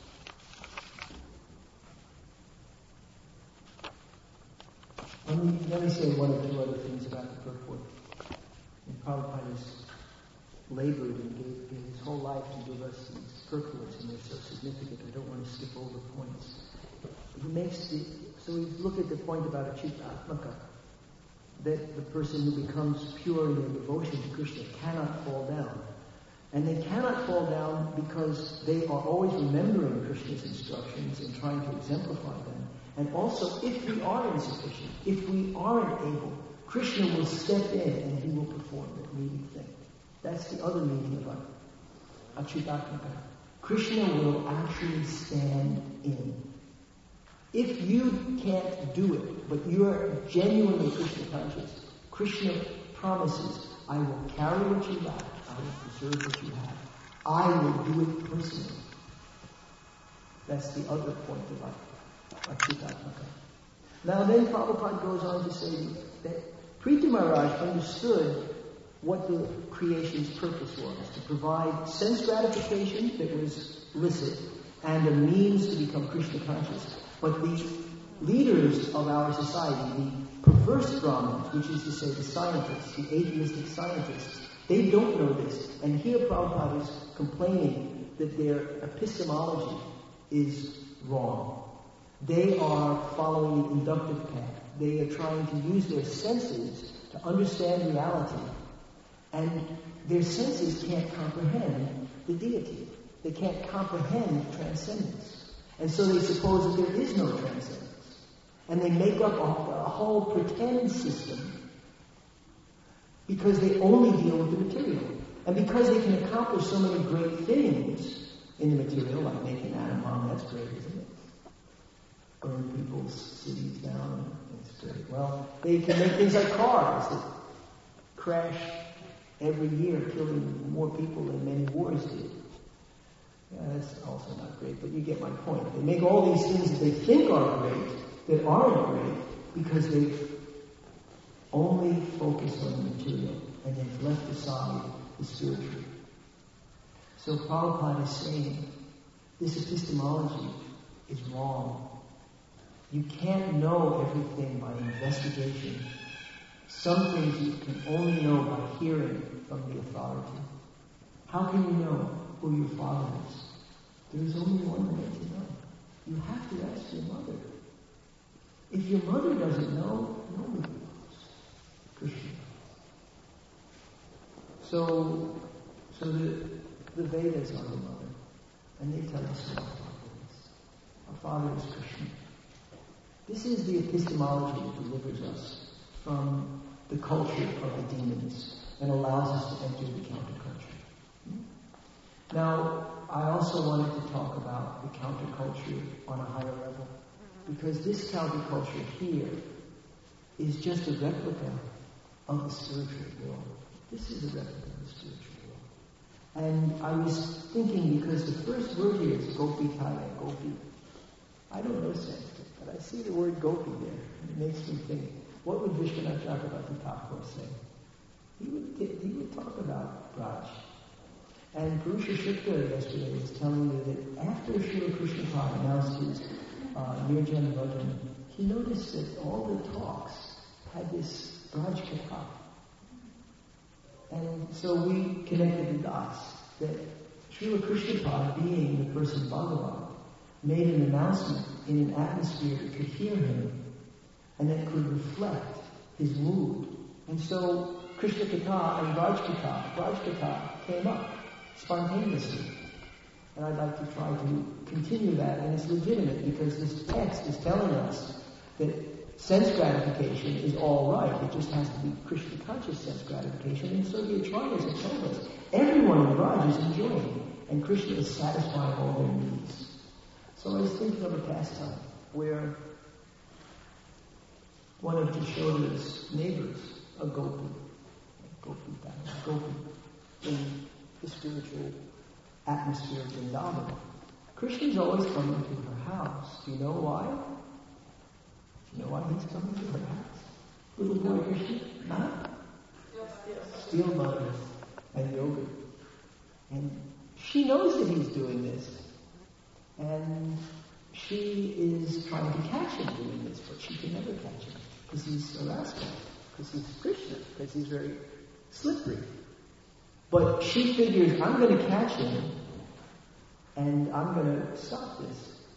let me, let me say one or two other things about the purport. And Prabhupada has labored and gave, gave his whole life to give us these purports, and they're so significant I don't want to skip over points. He makes the, so we look at the point about Achitatmaka, that the person who becomes pure in their devotion to Krishna cannot fall down. And they cannot fall down because they are always remembering Krishna's instructions and trying to exemplify them. And also, if we are insufficient, if we aren't able, Krishna will step in and he will perform the needed thing. That's the other meaning of Achitatmaka. Krishna will actually stand in. If you can't do it, but you are genuinely Krishna conscious, Krishna promises, I will carry what you lack, I will preserve what you have. I will do it personally. That's the other point of Achitatmaka. Now then Prabhupada goes on to say that Prithu Maharaj understood what the creation's purpose was, to provide sense gratification that was licit and a means to become Krishna conscious. But the leaders of our society, the perverse Brahmins, which is to say the scientists, the atheistic scientists, they don't know this. And here Prabhupada is complaining that their epistemology is wrong. They are following the inductive path. They are trying to use their senses to understand reality. And their senses can't comprehend the deity. They can't comprehend transcendence. And so they suppose that there is no transcendence. And they make up a, a whole pretend system because they only deal with the material. And because they can accomplish so many great things in the material, like making an atom bomb, that's great, isn't it? Burn people's cities down, it's great. Well, they can make things like cars that crash every year, killing more people than many wars did. Yeah, that's also not great, but you get my point. They make all these things that they think are great, that aren't great, because they've only focused on the material, and they've left aside the spiritual. So Prabhupada is saying, this epistemology is wrong. You can't know everything by investigation. Some things you can only know by hearing from the authority. How can you know who your father is? There is only one way to know. You have to ask your mother. If your mother doesn't know, nobody knows. Krishna. So, so the, the Vedas are the mother, and they tell us who our father is. Our father is Krishna. This is the epistemology that delivers us from the culture of the demons and allows us to enter the counterculture. Now, I also wanted to talk about the counterculture on a higher level, because this counterculture here is just a replica of the spiritual world. This is a replica of the spiritual world. And I was thinking, because the first word here is Gopi Kaya, Gopi. I don't know Sanskrit, but I see the word Gopi there, and it makes me think, what would Vishwanath Chakravarti Thakur say? He would, he would talk about Braj. And Purusha Shukla yesterday was telling me that after Srila Krishna Prabhupada announced his uh, Nirjana Bhajan, he noticed that all the talks had this Braj Katha. And so we connected the dots that Srila Krishna Prabhupada, being the person Bhagavan, made an announcement in an atmosphere that could hear him and that could reflect his mood. And so Krishna Katha and Braj Katha, Braj Katha came up spontaneously. And I'd like to try to continue that, and it's legitimate because this text is telling us that sense gratification is all right. It just has to be Krishna conscious sense gratification. And so the Acharyas have told us everyone in Braj is enjoying, and Krishna is satisfying all their needs. So I was thinking of a pastime where one of Jashoda's neighbors, a Gopi, Gopi, Gopi, in the spiritual atmosphere of Vrindavan, Krishna's always coming to her house. Do you know why? Do you know why he's coming to her house? Little boy Krishna? Huh? Steel butter and yogurt. And she knows that he's doing this. And she is trying to catch him doing this, but she can never catch him. Because he's a rascal. Because he's Krishna. Because he's very slippery. But she figures, I'm going to catch him, and I'm going to stop this.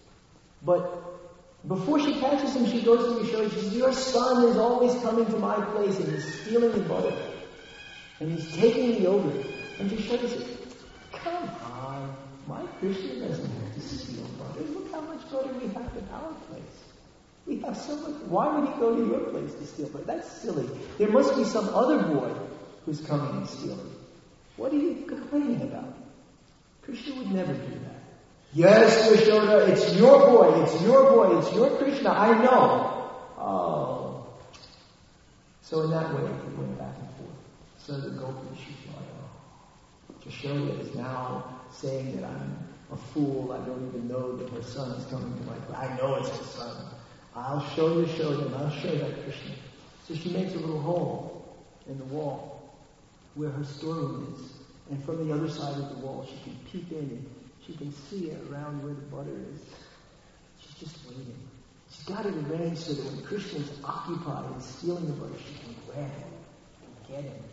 But before she catches him, she goes to Yashoda. She says, your son is always coming to my place, and he's stealing the butter. And he's taking the yogurt. And Yashoda says, come on, my Krishna doesn't have to steal butter. Look how much butter we have in our place. We have so much. Why would he go to your place to steal butter? That's silly. There must be some other boy who's coming and stealing. What are you complaining about? Krishna would never do that. Yes, Yashoda, it's your boy, it's your boy, it's your Krishna, I know. Oh. So in that way, it went back and forth. So the Gopi, she's like, oh, Yashoda is now saying that I'm a fool. I don't even know that her son is coming to my place. I know it's her son. I'll show Yashoda and I'll show that Krishna. So she makes a little hole in the wall where her storeroom is. And from the other side of the wall, she can peek in and she can see it around where the butter is. She's just waiting. She's got it arranged so that when Krishna's occupied in stealing the butter, she can grab it and get him.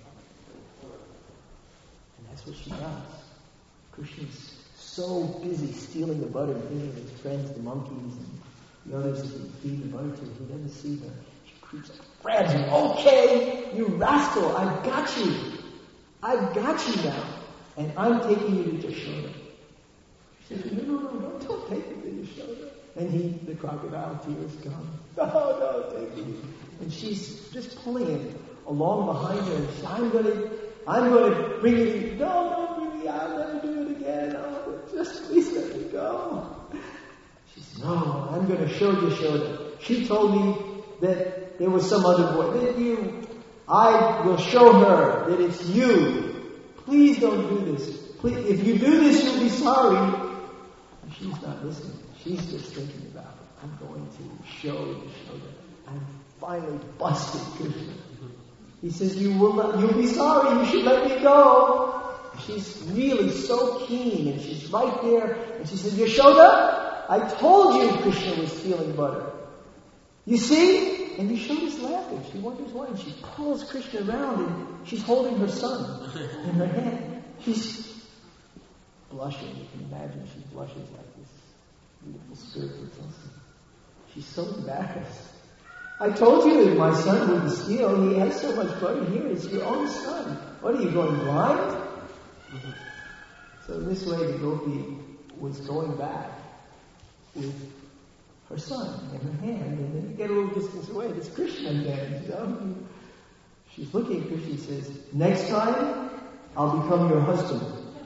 And that's what she does. Krishna's so busy stealing the butter and thinking of his friends, the monkeys, and the others that he feed the butter to. He doesn't see her. She creeps up, grabs him. Okay, you rascal, I've got you. I've got you now. And I'm taking you to Yashoda. She says, no, no, no, no, don't take me to Yashoda. And he, the crocodile tears come. No, no, take me. And she's just pulling him along behind her. And she says, I'm going to, I'm going to bring you to, no, don't bring me, I'll never do it again. Oh, just please let me go. She says, no, I'm going to show Yashoda. She told me that there was some other boy. That you, I will show her that it's you. Please don't do this. Please, if you do this, you'll be sorry. And she's not listening. She's just thinking about it. I'm going to show Yashoda. I'm finally busted Krishna. He says, you will not, you'll be sorry. You should let me go. She's really so keen, and she's right there. And she says, Yashoda, I told you Krishna was stealing butter. You see? And Yashoda's laughing. She wonders why. And she pulls Krishna around, and she's holding her son in her hand. She's blushing. You can imagine she blushes like this beautiful spiritual person. She's so embarrassed. I told you that my son wouldn't steal. He has so much butter here. It's your own son. What, are you going blind? Mm-hmm. So this way the gopi was going back with her son in her hand, and then you get a little distance away. It's Krishna again. You know? She's looking at Krishna and says, next time, I'll become your husband.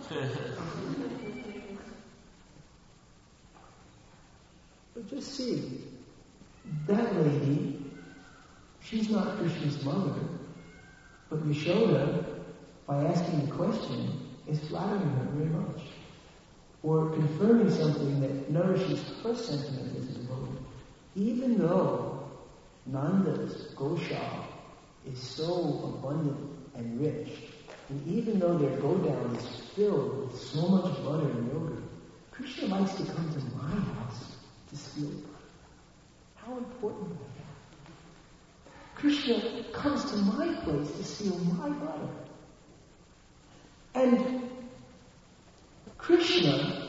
But just see, that lady, she's not Krishna's mother, but Yashoda, by asking the question, is flattering her very much, or confirming something that nourishes her sentiment as a devotee. Even though Nanda's Gosha is so abundant and rich, and even though their Godown is filled with so much butter and yogurt, Krishna likes to come to my house to steal butter. How important is that? Krishna comes to my place to steal my butter. And Krishna,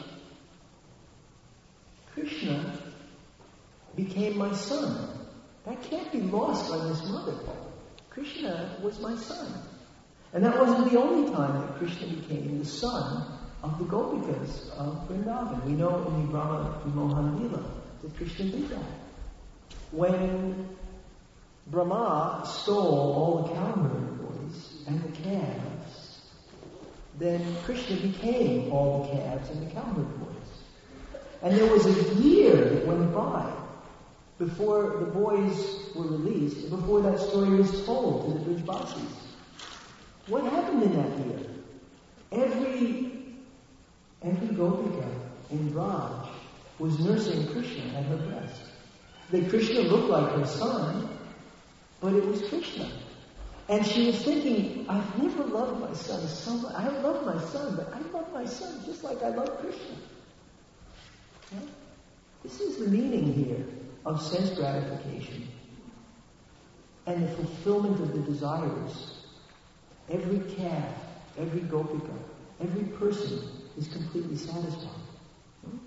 Krishna became my son. That can't be lost on this mother. Krishna was my son. And that wasn't the only time that Krishna became the son of the Gopikas of Vrindavan. We know in the Brahma Vimohan Lila that Krishna did that. When Brahma stole all the cowherd boys and the calves, then Krishna became all the calves and the cowherd boys. And there was a year that went by before the boys were released, before that story was told to the Brijbasis. What happened in that year? Every, every Gopika in Braj was nursing Krishna at her breast. That Krishna looked like her son, but it was Krishna. And she was thinking, I've never loved my son so much. I love my son, but I love my son just like I love Krishna. Yeah? This is the meaning here of sense gratification and the fulfillment of the desires. Every calf, every gopika, every person is completely satisfied. Hmm?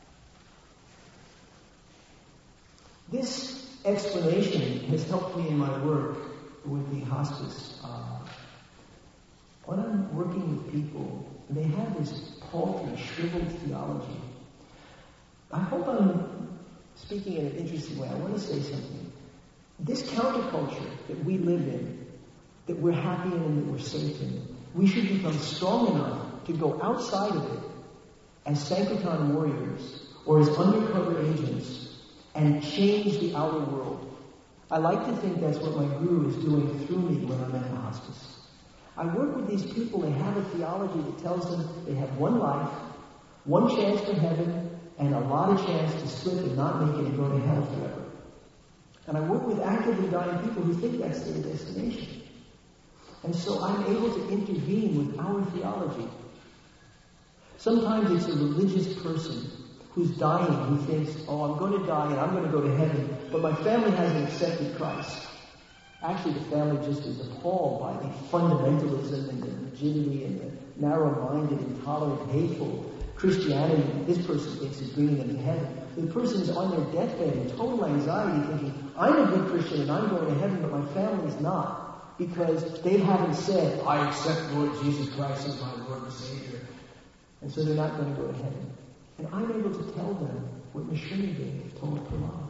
This explanation has helped me in my work with the hospice. Uh, when I'm working with people, they have this paltry, shriveled theology. I hope I'm speaking in an interesting way. I want to say something. This counterculture that we live in, that we're happy in and that we're safe in, we should become strong enough to go outside of it as Sankirtan warriors or as undercover agents and change the outer world. I like to think that's what my guru is doing through me when I'm in the hospice. I work with these people, they have a theology that tells them they have one life, one chance for heaven, and a lot of chance to slip and not make it and go to hell forever. And I work with actively dying people who think that's their destination. And so I'm able to intervene with our theology. Sometimes it's a religious person who's dying, who thinks, oh, I'm going to die and I'm going to go to heaven, but my family hasn't accepted Christ. Actually, the family just is appalled by the fundamentalism and the rigidity and the narrow-minded, intolerant, hateful Christianity this person thinks is bringing them to heaven. The person is on their deathbed in total anxiety, thinking, I'm a good Christian and I'm going to heaven, but my family's not, because they haven't said, I accept Lord Jesus Christ as my Lord and Savior. And so they're not going to go to heaven. And I'm able to tell them what Nishrinivay told Prahlad.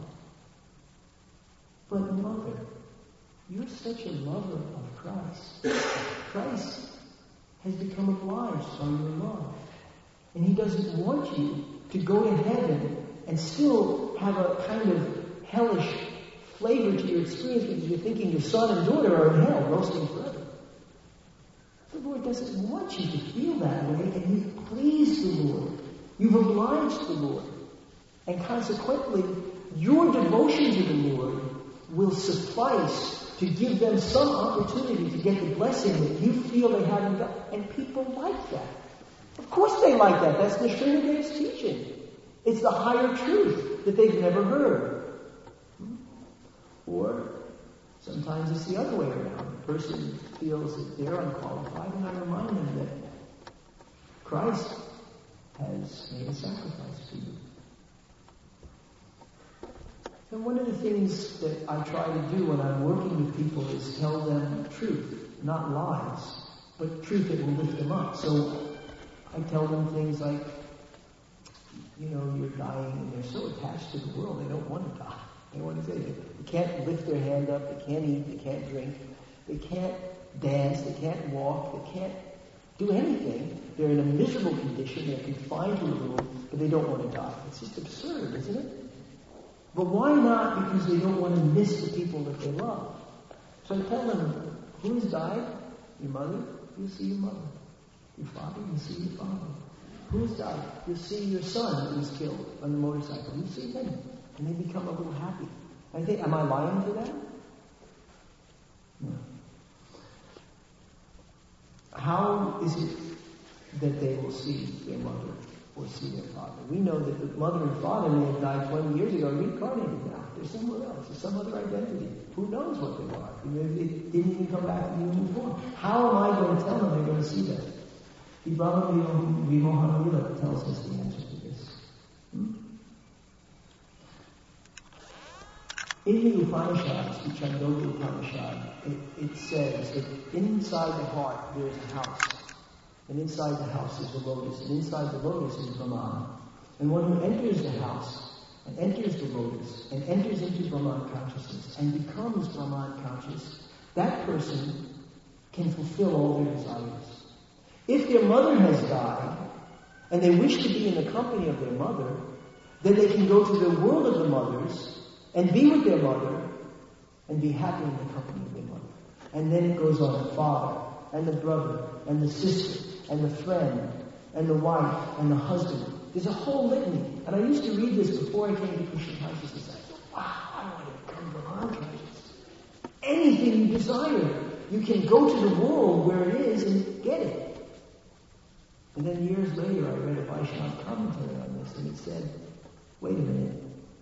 But mother, you're such a lover of Christ. Christ has become obliged by your love. And he doesn't want you to go to heaven and still have a kind of hellish flavor to your experience because you're thinking your son and daughter are in hell, roasting forever. The Lord doesn't want you to feel that way, and you've pleased the Lord. You've obliged the Lord. And consequently, your devotion to the Lord will suffice to give them some opportunity to get the blessing that you feel they haven't got. And people like that. Of course they like that. That's Nishrinivay's teaching. It's the higher truth that they've never heard. Or sometimes it's the other way around. The person feels that they're unqualified, and I remind them that Christ has made a sacrifice for you. And one of the things that I try to do when I'm working with people is tell them truth, not lies, but truth that will lift them up. So I tell them things like, you know, you're dying, and they're so attached to the world, they don't want to die. They want to say they, they can't lift their hand up, they can't eat, they can't drink, they can't dance, they can't walk, they can't do anything. They're in a miserable condition, they're confined to a room, but they don't want to die. It's just absurd, isn't it? But why not? Because they don't want to miss the people that they love. So I tell them, who's died? Your mother? You'll see your mother. Your father? You'll see your father. Who's died? You'll see your son who was killed on the motorcycle. You'll see him. And they become a little happy. I think, am I lying to them? No. How is it that they will see their mother or see their father? We know that the mother and father may have died twenty years ago, reincarnated now. They're somewhere else. There's some other identity. Who knows what they are? Maybe they didn't even come back in human form. How am I going to tell them they're going to see that? The Brahma Vimohanamrita tells us the answer to this. Hmm? In the Upanishads, the Chandogya Upanishad, it, it says that inside the heart there is a house. And inside the house is the lotus. And inside the lotus is Brahman. And one who enters the house, and enters the lotus, and enters into Brahman consciousness, and becomes Brahman conscious, that person can fulfill all their desires. If their mother has died, and they wish to be in the company of their mother, then they can go to the world of the mothers, and be with their mother, and be happy in the company of their mother. And then it goes on, the father, and the brother, and the sister, and the friend, and the wife, and the husband. There's a whole litany. And I used to read this before I came to Krishna consciousness. I thought, wow, I want to become Brahman conscious. Anything you desire, you can go to the world where it is and get it. And then years later, I read a Vaishnava commentary on this, and it said, wait a minute.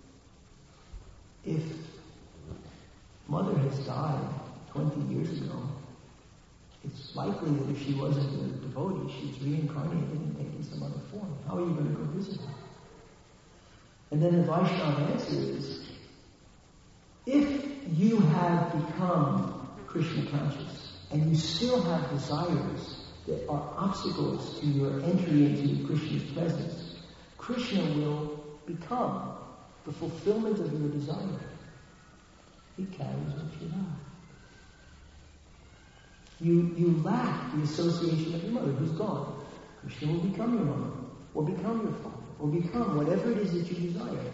If mother has died twenty years ago, it's likely that if she wasn't a devotee, she's reincarnated and taken some other form. How are you going to go visit her? And then the Vaishnava answer is, if you have become Krishna conscious and you still have desires that are obstacles to your entry into Krishna's presence, Krishna will become the fulfillment of your desire. He carries what you have. You, you lack the association of your mother who's gone. Krishna will become your mother, or become your father, or become whatever it is that you desire.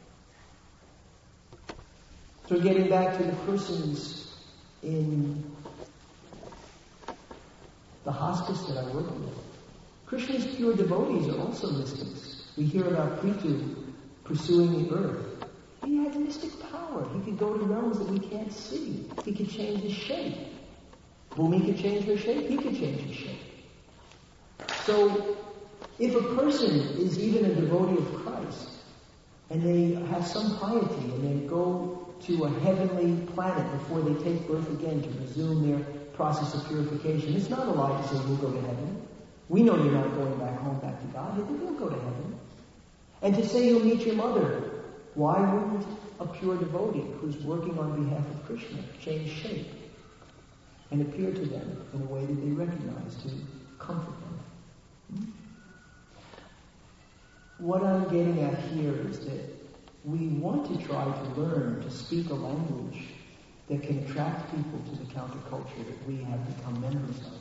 So getting back to the persons in the hospice that I work with. Krishna's pure devotees are also mystics. We hear about Prithu pursuing the earth. He had mystic power. He could go to realms that we can't see. He could change his shape. Bhumi could change her shape. He could change his shape. So, if a person is even a devotee of Christ, and they have some piety, and they go to a heavenly planet before they take birth again to resume their process of purification, it's not a lie to say you'll go to heaven. We know you're not going back home, back to God. You will go to heaven. And to say you'll meet your mother, why wouldn't a pure devotee who's working on behalf of Krishna change shape and appear to them in a way that they recognize to comfort them? Hmm? What I'm getting at here is that we want to try to learn to speak a language that can attract people to the counterculture that we have become members of.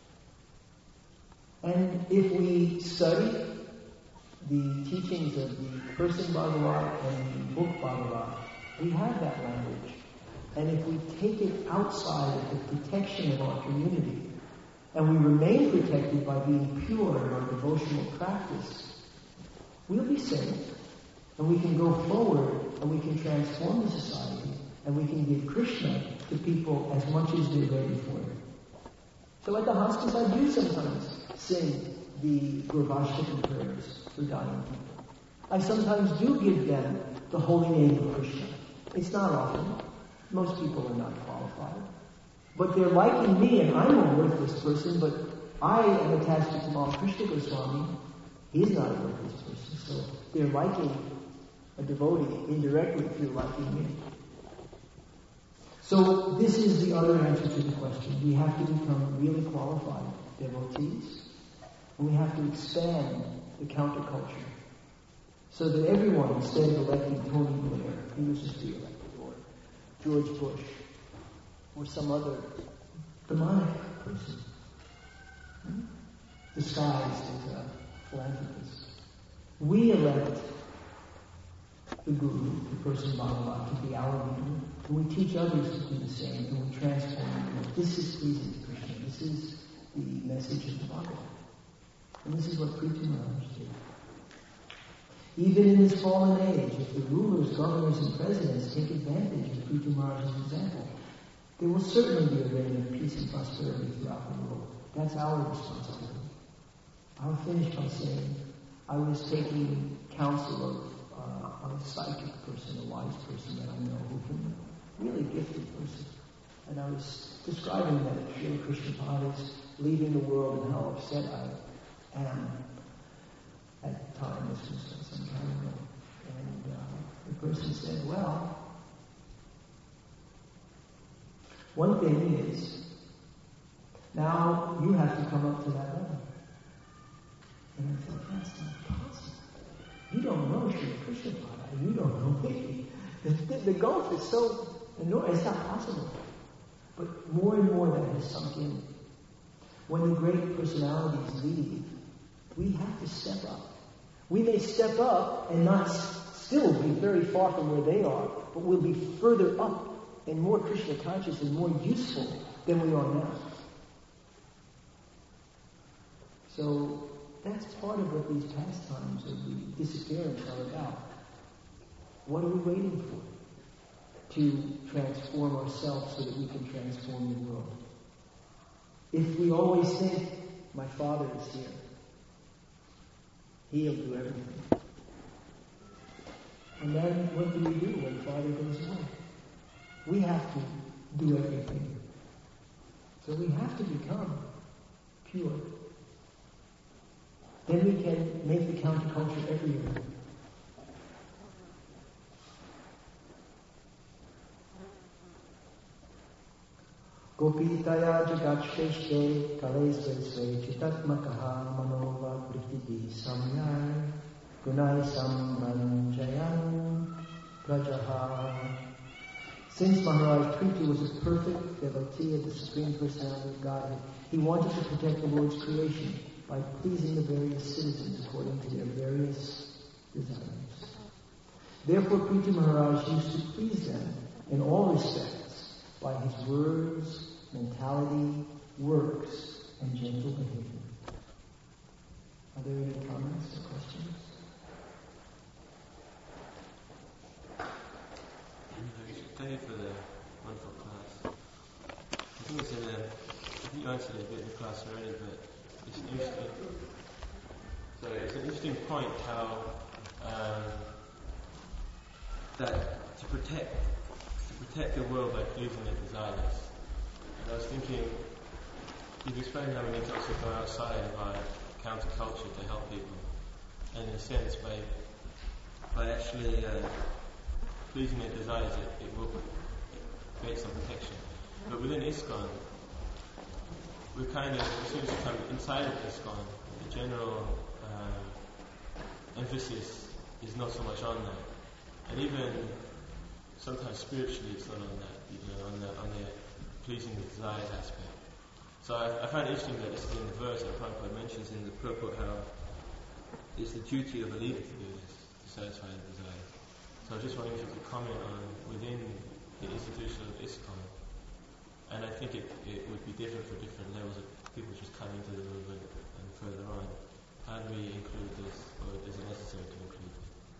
And if we study the teachings of the Person Bhagavat and the book Bhagavat, we have that language. And if we take it outside of the protection of our community, and we remain protected by being pure in our devotional practice, we'll be safe. And we can go forward, and we can transform the society, and we can give Krishna to people as much as they're ready for it. So at the hospice, I do sometimes sing the Gurvashtapan prayers for dying people. I sometimes do give them the holy name of Krishna. It's not often. Most people are not qualified. But they're liking me, and I'm a worthless person, but I am attached to Tamal Krishna Goswami. He's not a worthless person. So they're liking a devotee indirectly through liking me. So this is the other answer to the question. We have to become really qualified devotees. And we have to expand the counterculture so that everyone, instead of electing Tony Blair, he was just be elected, or George Bush, or some other demonic person, hmm? disguised as a philanthropist. We elect the Guru, the Person Bhagavat, to be our leader, and we teach others to do the same, and we transform them. This is pleasing to Krishna. This is the message of the Bhagavat. And this is what Prithu Maharaj did. Even in this fallen age, if the rulers, governors, and presidents take advantage of Prithu Maharaj's example, there will certainly be a reign of peace and prosperity throughout the world. That's our responsibility. I'll finish by saying I was taking counsel of uh, a psychic person, a wise person that I know, who can really gifted person. And I was describing that Srila Krishna is leaving the world and how upset I am at the time. This was some time ago. And uh, the person said, well, one thing is, now you have to come up to that level. And I thought, that's not possible. You don't know Srila Krishna Pada. You don't know me. The, the, the gulf is so enormous. It's not possible. But more and more that has sunk in. When the great personalities leave, we have to step up. We may step up and not s- still be very far from where they are, but we'll be further up and more Krishna conscious and more useful than we are now. So that's part of what these pastimes of the disappearance are about. What are we waiting for? To transform ourselves so that we can transform the world. If we always think, my Father is here, He'll do everything. And then what do we do when Father goes away? We have to do everything. So we have to become pure. Then we can make the counterculture everywhere. Gopitaya jagatsheshte kalesvesve chitatmakaha manova prithidi samyai gunai samranjayan prajaha. Since Maharaj Prithu was a perfect devotee of the Supreme Personality of Godhead, he wanted to protect the Lord's creation by pleasing the various citizens according to their various desires. Therefore, Prithu Maharaj used to please them in all respects by his words, mentality, works, and gentle behavior. Are there any comments or questions? Thank you for the wonderful class. I think it's in a, I think you answered it a bit in the class already, but it's interesting. Sorry, it's an interesting point how um, that to protect to protect the world by pleasing their desires. And I was thinking, you've explained how we need to also go outside of our counterculture to help people, and in a sense, by by actually uh, pleasing their desires, it, it will create some protection. But within ISKCON, we're kind of, as soon as you come inside of ISKCON, the general uh, emphasis is not so much on that. And even sometimes spiritually it's not on that, you know, on the, on the pleasing the desires aspect. So I, I find it interesting that this is in the verse that Prabhupada mentions in the purport how it's the duty of a leader to do this, to satisfy the desires. So I was just wondering if you could comment on within the institution of ISKCON, and I think it, it would be different for different levels of people just coming to the movement and further on. How do we include this, or is it necessary to include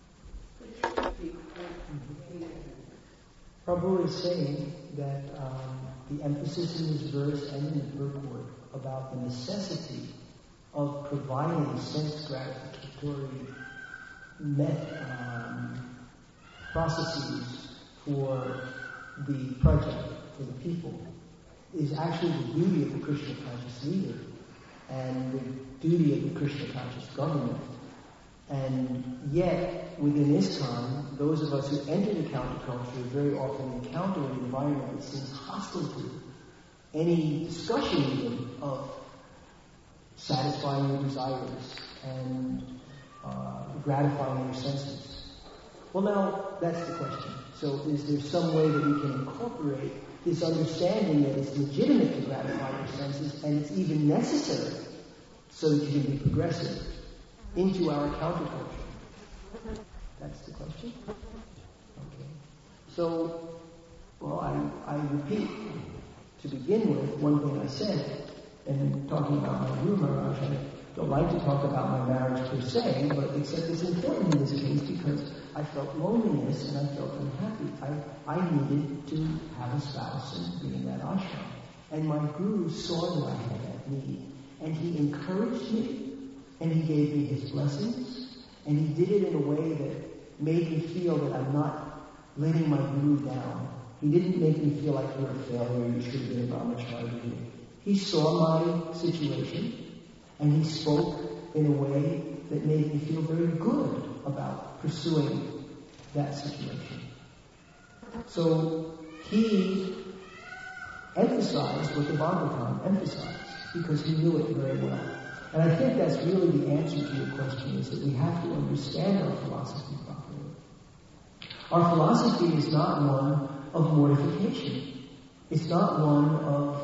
it? Prabhu is saying that um, the emphasis in this verse and in the purport about the necessity of providing sense gratificatory met, um, processes for the project, for the people, is actually the duty of the Krishna conscious leader and the duty of the Krishna conscious government. And yet, within ISKCON, those of us who enter the counterculture very often encounter an environment that seems hostile to any discussion even of satisfying your desires and uh, gratifying your senses. Well, now, that's the question. So is there some way that we can incorporate this understanding that it's legitimate to gratify your senses and it's even necessary so that you can be progressive into our counterculture? That's the question? Okay. So, well, I, I repeat, to begin with, one thing I said, and talking about my Guru Maharaj, I don't like to talk about my marriage per se, but except it's important in this case because I felt loneliness and I felt unhappy. I, I needed to have a spouse and be in that ashram. And my Guru saw that I had that need. And he encouraged me, and he gave me his blessings, and he did it in a way that made me feel that I'm not letting my Guru down. He didn't make me feel like you're a failure, you should have been a brahmachari. He saw my situation, and he spoke in a way that made me feel very good about pursuing that situation. So he emphasized what the Bhagavatam emphasized, because he knew it very well. And I think that's really the answer to your question, is that we have to understand our philosophy properly. Our philosophy is not one of mortification. It's not one of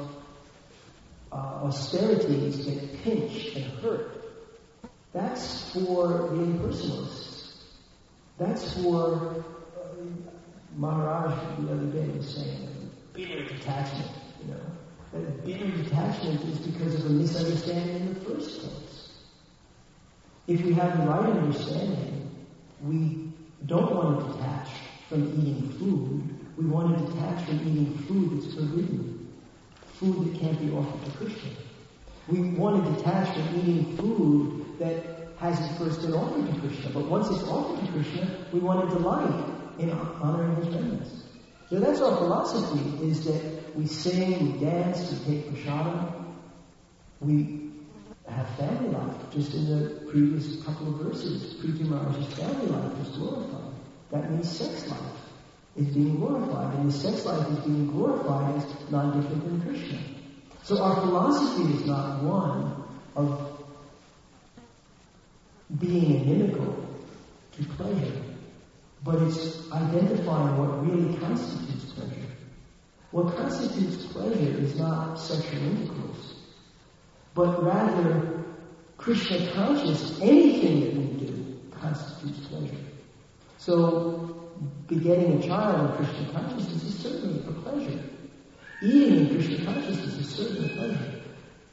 uh, austerities that pinch and hurt. That's for the impersonalists. That's for uh, Maharaj the other day was saying, bitter detachment, you know. That bitter detachment is because of a misunderstanding in the first place. If we have the right understanding, we don't want to detach from eating food. We want to detach from eating food that's forbidden, food that can't be offered to Krishna. We want to detach from eating food that hasn't first been offered to Krishna. But once it's offered to Krishna, we want to delight in honoring his presence. So that's our philosophy, is that we sing, we dance, we take prasadam, we have family life. Just in the previous couple of verses, Prithu Maharaj's family life is glorified. That means sex life is being glorified, and the sex life is being glorified as not different than Krishna. So our philosophy is not one of being inimical to pleasure, but it's identifying what really constitutes pleasure. What constitutes pleasure is not sexual intercourse, but rather Krishna conscious, anything that we do constitutes pleasure. So, begetting a child in Krishna consciousness is certainly a pleasure. Eating in Krishna consciousness is certainly a pleasure.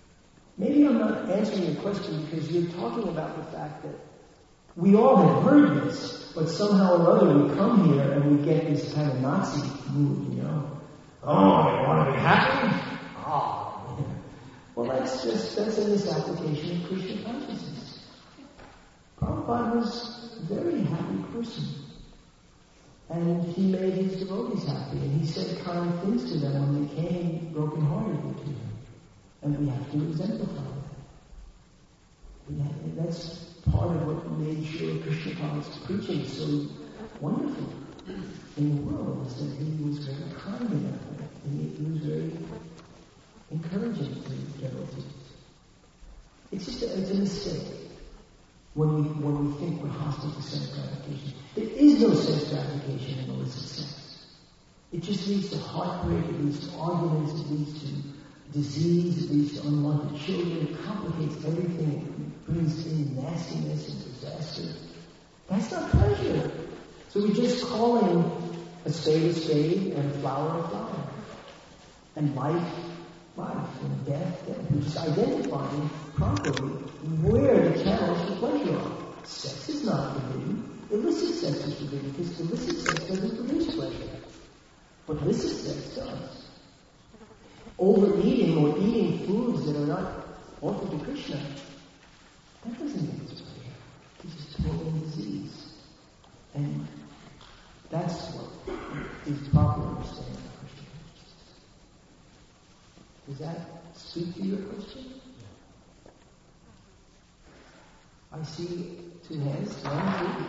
maybe I'm not answering your question because you're talking about the fact that we all have heard this, but somehow or other we come here and we get this kind of Nazi mood, you know. Oh, you want to be happy? Oh, yeah. Well, that's just, that's a misapplication of Krishna consciousness. Prabhupada was a very happy person. And he made his devotees happy, and he said kind things to them when they came broken-hearted to him. And we have to exemplify that. We have, that's part of what made Srila Krishna Prabhupada's preaching so wonderful in the world, is that he was very kind in that way, and he was very encouraging to devotees. It's just a, it's a mistake when we when we think we're hostile to sense gratification. There is no sense gratification in illicit sex. It just leads to heartbreak, it leads to arguments, it leads to disease, it leads to unwanted children, it complicates everything, it brings in nastiness and disaster. That's not pleasure. So we're just calling a spade a spade and a flower a flower. And life, life, and death, death. We're just identifying properly where the channels for pleasure are. Sex is not forbidden. Illicit sex is forbidden because illicit sex doesn't produce pleasure. But licit sex does. Overeating or eating foods that are not offered to Krishna, that doesn't give us pleasure. It's just total disease. And that's what is proper understanding of Krishna consciousness. Does that speak to your question? I see two hands. One, two.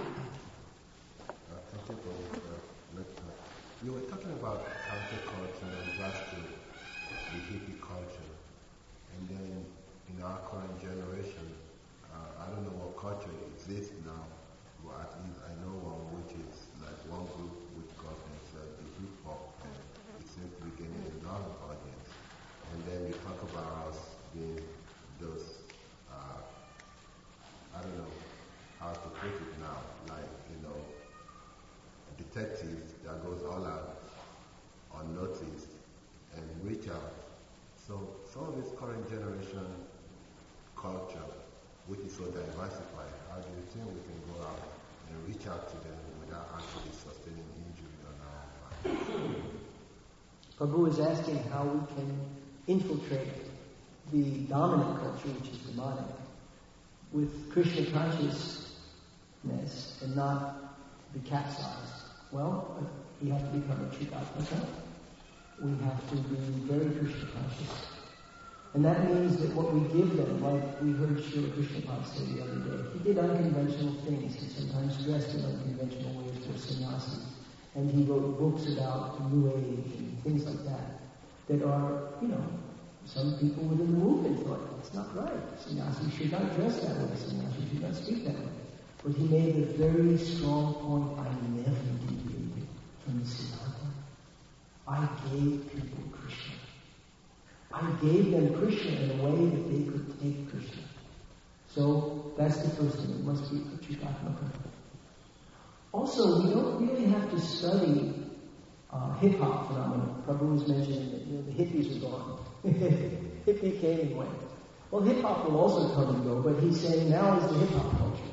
Uh, thank you for uh, lecture. You were talking about counterculture and regards to the hippie culture. And then in our current generation, uh, I don't know what culture exists now, but at least I know one which is like one group which got themselves the hip hop, and it seems to be getting a lot of audience. And then you talk about us being those, uh, I don't know how to put it now, like, you know, detectives that goes all out unnoticed and reach out. So some of this current generation culture, which is so diversified, how do you think we can go out and reach out to them without actually sustaining injury on our part? Prabhu is asking how we can infiltrate the dominant culture, which is demonic, with Krishna consciousness and not be capsized. Well, we have to become a Chidatmaka. We have to be very Krishna conscious. And that means that what we give them, like we heard Srila Krishna Prabhupada say the other day, he did unconventional things. He sometimes dressed in unconventional ways for sannyasi. And he wrote books about New Age and things like that, that are, you know, some people within the movement thought, that's not right. Sannyasi should not dress that way. Sannyasi should not speak that way. But he made a very strong point, I never deviated from the Siddhanta. I gave people Krishna. I gave them Krishna in a way that they could take Krishna. So that's the first thing. It must be Chidatmaka. Also, we don't really have to study uh, hip-hop phenomena. Prabhu was mentioning that, you know, the hippies are gone. Hippie came and went. Well, hip-hop will also come and go, but he's saying now is the hip-hop culture.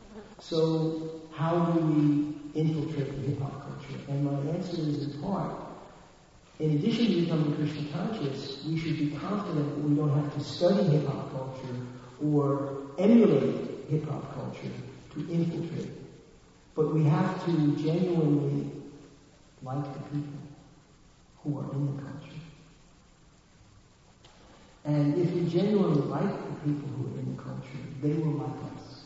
So how do we infiltrate the hip-hop culture? And my answer is in part, in addition to becoming Krishna conscious, we should be confident that we don't have to study hip-hop culture or emulate hip-hop culture to infiltrate. But we have to genuinely like the people who are in the culture. And if we genuinely like the people who are in the culture, they will like us.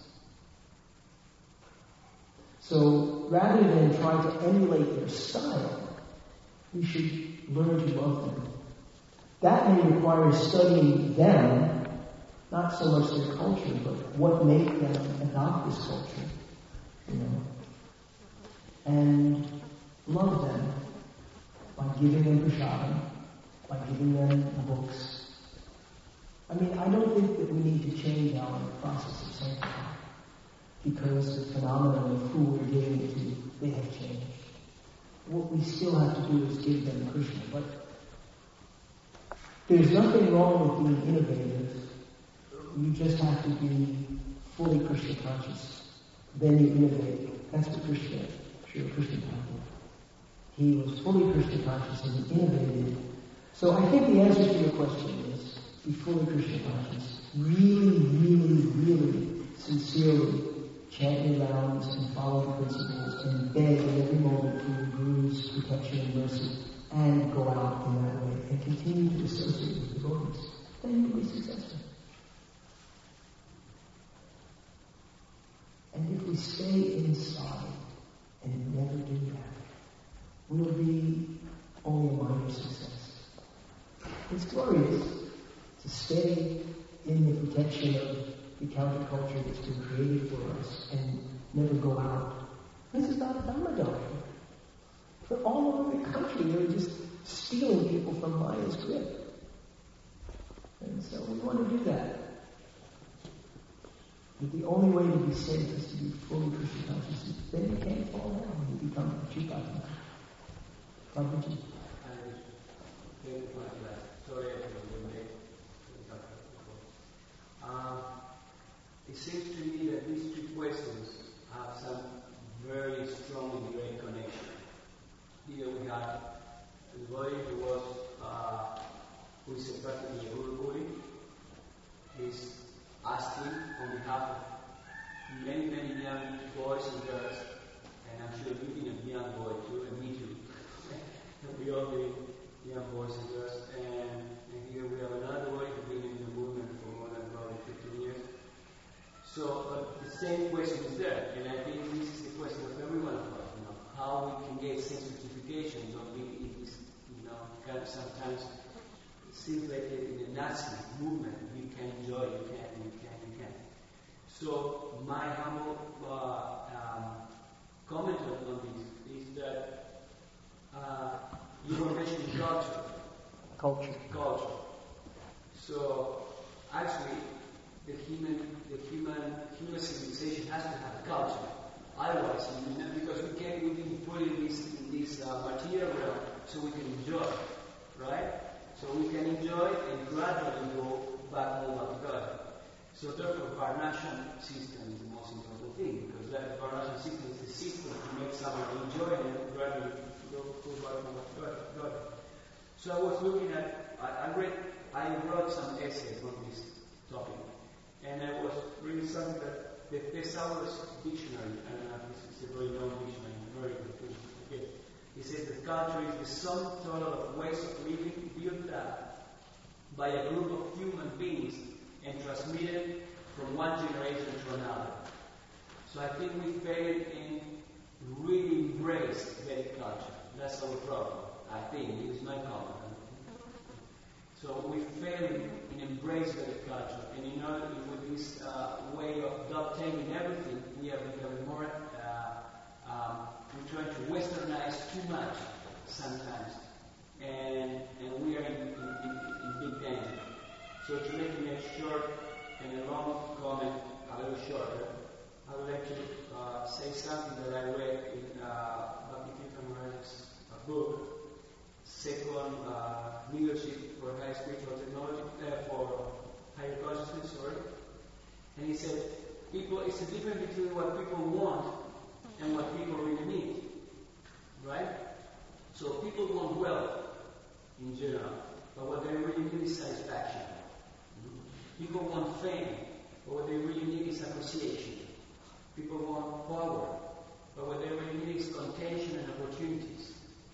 So rather than try to emulate their style, we should learn to love them. That may require studying them, not so much their culture, but what made them adopt this culture, you know. And love them by giving them prasadam, by giving them books. I mean, I don't think that we need to change our process of sanctity because the phenomenon of who we're giving it to, they have changed. What we still have to do is give them Krishna. But there's nothing wrong with being innovative you just have to be fully Krishna conscious. Then you innovate. That's what Krishna, Srila Krishna did. He was fully Krishna conscious and he innovated. So I think the answer to your question is be fully Krishna conscious. Really, really, really sincerely chant your rounds and follow the principles and beg at every moment for your Guru's protection and mercy and go out in that way and continue to associate with devotees. Then you'll be successful. And if we stay inside and never do that, we'll be only a minor success. It's glorious to stay in the protection of the counterculture that's been created for us and never go out. This is not a Dhamma doctrine. For all over the country, they're just stealing people from Maya's grip. And so we want to do that. But the only way to be safe is to be fully Krishna conscious. Then you can't fall down. You become a Chupatma. Prabhuji. Sorry, um, it seems to me that these two questions have some very strong and direct connection. Here we have the boy who was, uh, who is practically a Guru Guru, is asking on behalf of many, many young boys and girls, and I'm sure you being a young boy too, and me too. We all be young boys and girls, and, and here we have another boy who's been in the movement for more than probably fifteen years. So, but the same question is there, and I think this is the question of every one of us, you know, how we can get sense certification of being in this, you know, kind of sometimes it seems like in a Nazi movement, you can enjoy, you can, you can, you can. So, my humble uh, um, comment on this is that uh, you were mentioning culture. Culture. Culture. So, actually, the human, the human, human civilization has to have a culture. Otherwise, you know, because we can't, we can put in this, in this uh, material realm so we can enjoy, right? So we can enjoy and gradually go back over to God. So therefore, Varnashram system is the most important thing, because that Varnashram system is the system to make someone enjoy and gradually go, go back over to God. So I was looking at, I, I read, I wrote some essays on this topic. And I was reading something that the Thesaurus Dictionary, and uh, this is a very known dictionary, very good. Okay. It says that culture is the sum total of ways of living built up by a group of human beings and transmitted from one generation to another. So I think we failed in really embrace Vedic culture. That's our problem. I think, this is my comment. So we fail in embracing the culture, and in order with this uh, way of dovetailing everything, we are becoming more. Uh, um, we're trying to westernize too much sometimes, and and we are in, in, in, in big danger. So to make it short and a long comment, a little shorter, I would like to uh, say something that I read in uh, Bhakti-Tirtha Maharaj's uh, book. Second uh, leadership for high spiritual technology, uh, for higher consciousness, sorry. And he said, people, it's the difference between what people want and what people really need. Right? So people want wealth in general, but what they really need is satisfaction. Mm-hmm. People want fame, but what they really need is appreciation. People want power, but what they really need is contention and opportunities.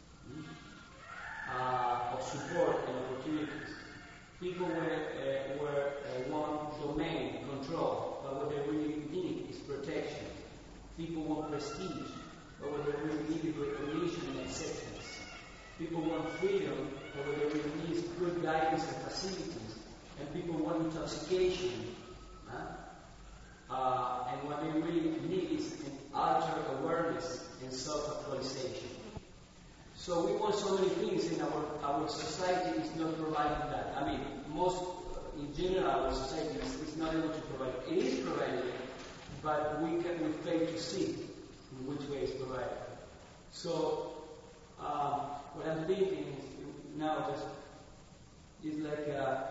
Uh, of support and opportunities. People were, uh, were uh, want domain, control, but what they really need is protection. People want prestige, but what they really need is recognition and acceptance. People want freedom, but what they really need is good guidance and facilities. And people want intoxication. Huh? Uh, and what they really need is an alter awareness and self-actualization. So we want so many things, and our, our society is not providing that. I mean, most, uh, in general, our society is, is not able to provide it. It is providing it, but we can we fail to see in which way it's provided. So, um, what I'm thinking is now just is like uh,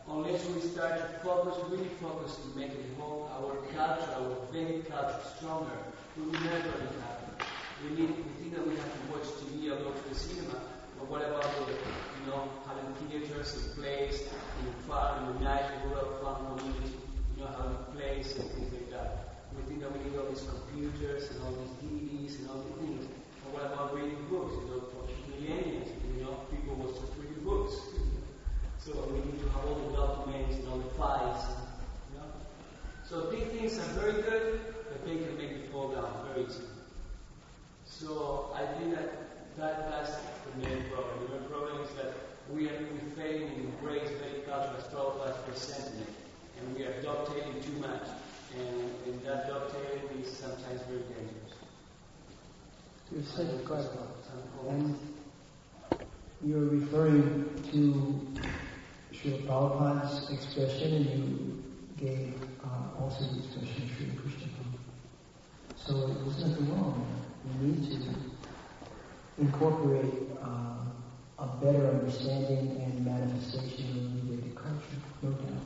unless we start to focus, really focus to make it whole, our culture, our Vedic culture stronger, we will never be happy. We need, we think that we have to watch T V or go to the cinema, but what about the, you know, having theaters and plays, in the farm, in the night, rural farm community, you know, having plays and things like that. We think that we need all these computers and all these D V Ds and all these things. But what about reading books? You know, for millennials, you know, people were just reading books. So we need to have all the documents and all the files. You know? So big things are very good, but they can make you fall down very easily. So I think that, that that's the main problem. The main problem is that we are we failing to embrace Vedic culture as Prabhupada presented it, and we are adopting too much, and, and that adopting is sometimes very dangerous. You said quite a lot, and you're referring to Srila Prabhupada's expression, and you gave uh, also the expression of Srila Krishna. So there's nothing wrong. We need to incorporate uh, a better understanding and manifestation of the Vedic culture, no doubt.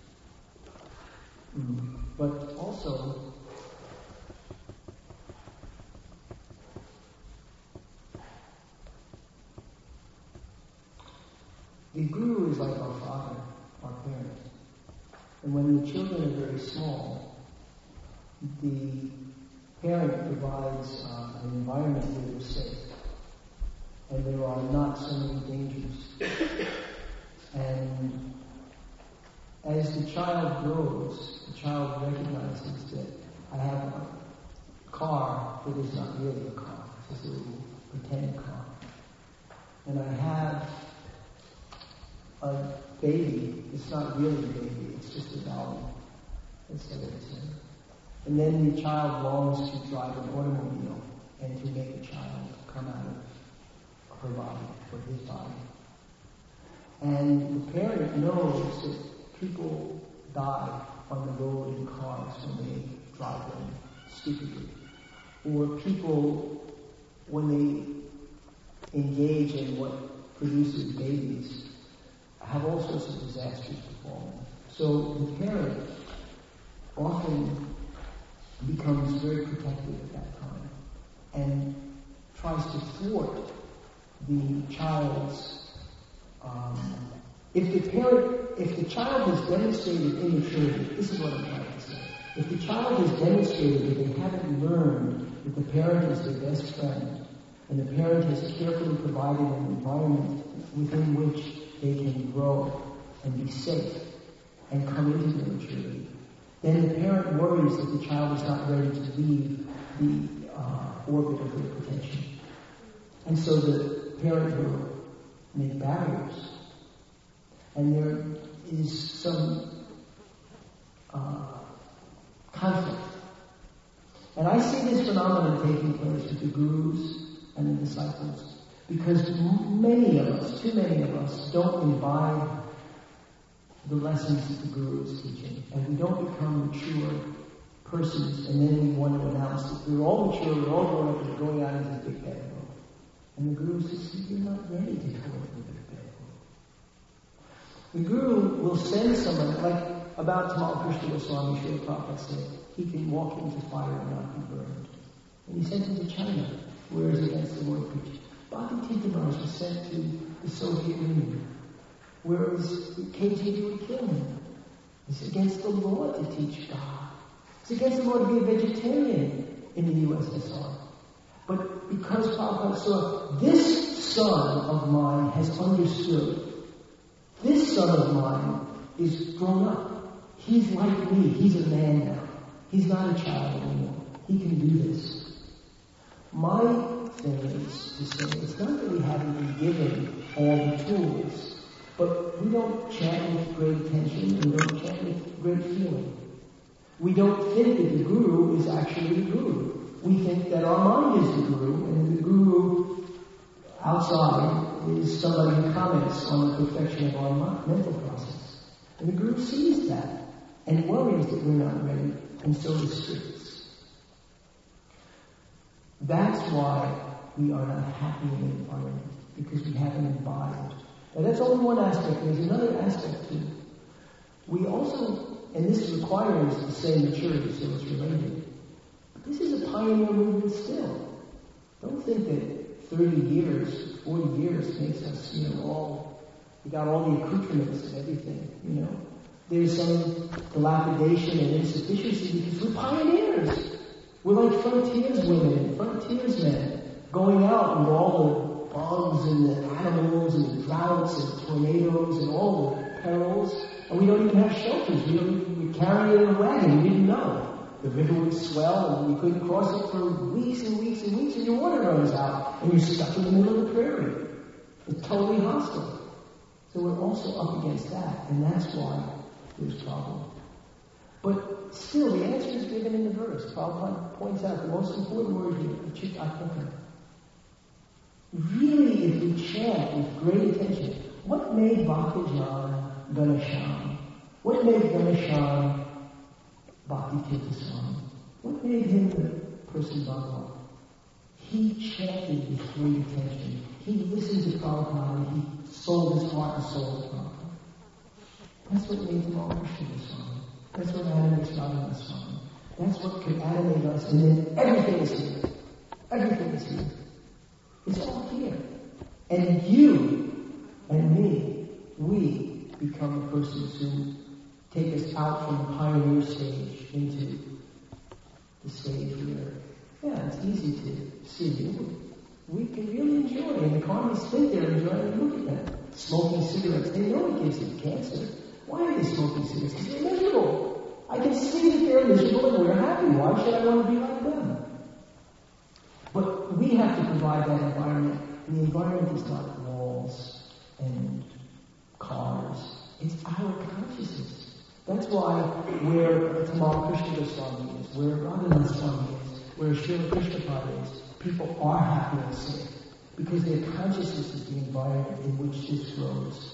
Mm. But also, the Guru is like our father, our parent. And when the children are very small, the parent provides uh, an environment where they're safe. And there are not so many dangers. And as the child grows, the child recognizes that I have a car that is not really a car. It's just a little pretend car. And I have a baby. It's not really a baby. It's just a doll. That's what it is. And then the child longs to drive an automobile and to make a child come out of her body or his body. And the parent knows that people die on the road in cars when they drive them stupidly. Or people, when they engage in what produces babies, have all sorts of disasters befall them. So the parent often becomes very protective at that time and tries to thwart the child's um, if the parent if the child has demonstrated immaturity, this is what I'm trying to say. If the child has demonstrated that they haven't learned that the parent is their best friend and the parent has carefully provided an environment within which they can grow and be safe and come into their maturity, then the parent worries that the child is not ready to leave the uh, orbit of their protection. And so the parent will make barriers. And there is some uh, conflict. And I see this phenomenon taking place with the gurus and the disciples because many of us, too many of us, don't imbibe the lessons that the Guru is teaching, and we don't become mature persons, and then we want to announce that we're all mature, we're all grown up, and we're going out into the big bad world. And the Guru says, you're not ready to go into the big bad world. The Guru will send someone, like about Tamal Krishna Goswami, Srila Prabhupada said, he can walk into fire and not be burned. And he sent him to China, where it's against the Lord preached. Bhakti Tirtha Maharaj was sent to the Soviet Union, whereas K G B would kill him. It's against the law to teach God. It's against the law to be a vegetarian in the U S S R. But because Prabhupada saw, this son of mine has understood. This son of mine is grown up. He's like me. He's a man now. He's not a child anymore. He can do this. My thing is to say, it's not that we haven't been given all the tools, but we don't chant with great attention, and we don't chant with great feeling. We don't think that the Guru is actually the Guru. We think that our mind is the Guru, and the Guru outside is somebody who comments on the perfection of our mental process. And the Guru sees that, and worries that we're not ready, and so restricts. That's why we are not happy in the environment, because we haven't imbibed. Now that's only one aspect. There's another aspect too. We also, and this requires the same maturity, so it's related. But this is a pioneer movement still. Don't think that thirty years, forty years makes us, you know, all, we got all the accoutrements and everything, you know. There's some dilapidation and insufficiency because we're pioneers. We're like frontiers women, frontiers men, going out with all the bugs and the animals and the droughts and tornadoes and all the perils, and we don't even have shelters. We don't, we carry it in a wagon. We didn't know. The river would swell and we couldn't cross it for weeks and weeks and weeks, and your water runs out, and you're stuck in the middle of the prairie. It's totally hostile. So we're also up against that, and that's why there's problem. But still, the answer is given in the verse. Prabhupada points out the most important word here, achittatmaka. Really, if we chant with great attention, what made Bhaktijan Ganesham? What made Ganesham Bhakti-tirtha Swami? What made him the person Bhagavan? He chanted with great attention. He listened to Prabhupada and he sold his heart and soul to Prabhupada. That's what made him all Krishna Swami. That's what animates Radha Swami. That's what can animate us, and then everything is here. Everything is here. It's all here. And you and me, we become the persons who take us out from the pioneer stage into the stage where, yeah, it's easy to see. We can really enjoy, and the communists think they're enjoying, and look at them. Smoking cigarettes, they know it gives them cancer. Why are they smoking cigarettes? Because they're miserable. I can see that they're miserable and we're happy. Why should I want to be like them? But we have to provide that environment. And the environment is not walls and cars. It's our consciousness. That's why where Tamal Krishna Goswami is, where Radha Swami is, where Srila Krishnapada is, people are happy and safe. Because their consciousness is the environment in which this grows.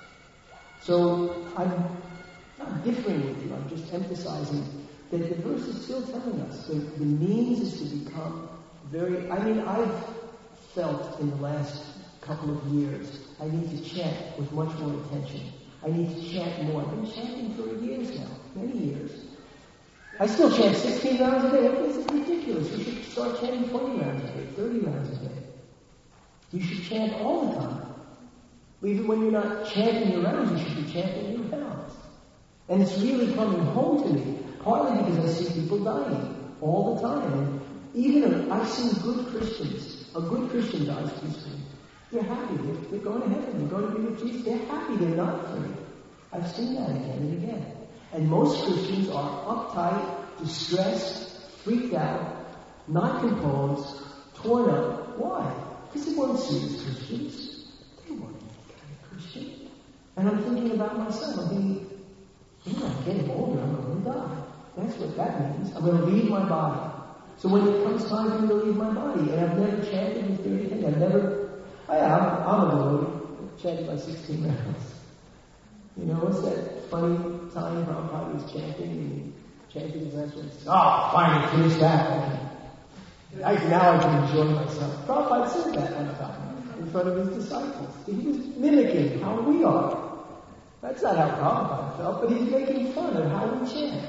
So I'm not differing with you, I'm just emphasizing that the verse is still telling us that the means is to become very, I mean, I've felt in the last couple of years, I need to chant with much more attention. I need to chant more. I've been chanting for years now, many years. I still chant sixteen rounds a day. This is ridiculous. You should start chanting twenty rounds a day, thirty rounds a day. You should chant all the time. Even when you're not chanting your rounds, you should be chanting your rounds. And it's really coming home to me, partly because I see people dying all the time. And even I've seen good Christians. A good Christian dies peacefully. They're happy. They're, they're going to heaven. They're going to be with Jesus. They're happy. They're not afraid. I've seen that again and again. And most Christians are uptight, distressed, freaked out, not composed, torn up. Why? Because they weren't serious Christians. They weren't that kind of Christian. And I'm thinking about myself. I'm thinking, you know, I'm getting older. I'm going to die. That's what that means. I'm going to leave my body. So when it comes time for me to leave my body, and I've never chanted with anything, I've never, oh yeah, I'm, I'm a devotee, chanted by sixteen rounds. You know, what's that funny time Prabhupada was chanting, and chanting his last words? Oh, finally finished that. I, now I can enjoy myself. Prabhupada said that one time in front of his disciples. He was mimicking how we are. That's not how Prabhupada felt, but he's making fun of how we chant.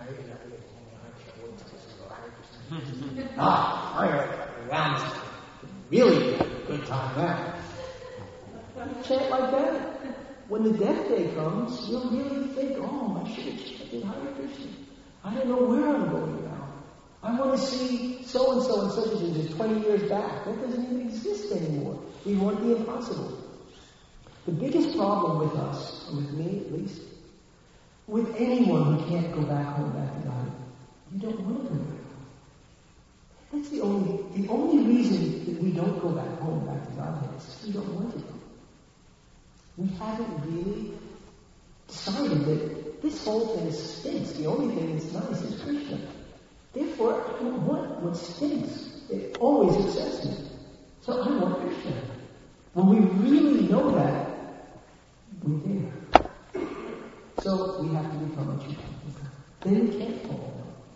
ah, finally, rounds. Really good time there. Chant like that. When the death day comes, you'll really think, oh, I should have chanted Hare Krishna. I don't know where I'm going now. I want to see so-and-so and such and such twenty years back. That doesn't even exist anymore. We want the impossible. The biggest problem with us, or with me at least, with anyone who can't go back home back to God, you don't want to go back home. That's the only, the only reason that we don't go back home back to Godhead is we don't want to go. We haven't really decided that this whole thing stinks. The only thing that's nice is Krishna. Therefore, I don't want what stinks. It always upsets me. So I want Krishna. When we really know that, we're there. So we have to become a Chaitanya. Then we can't fall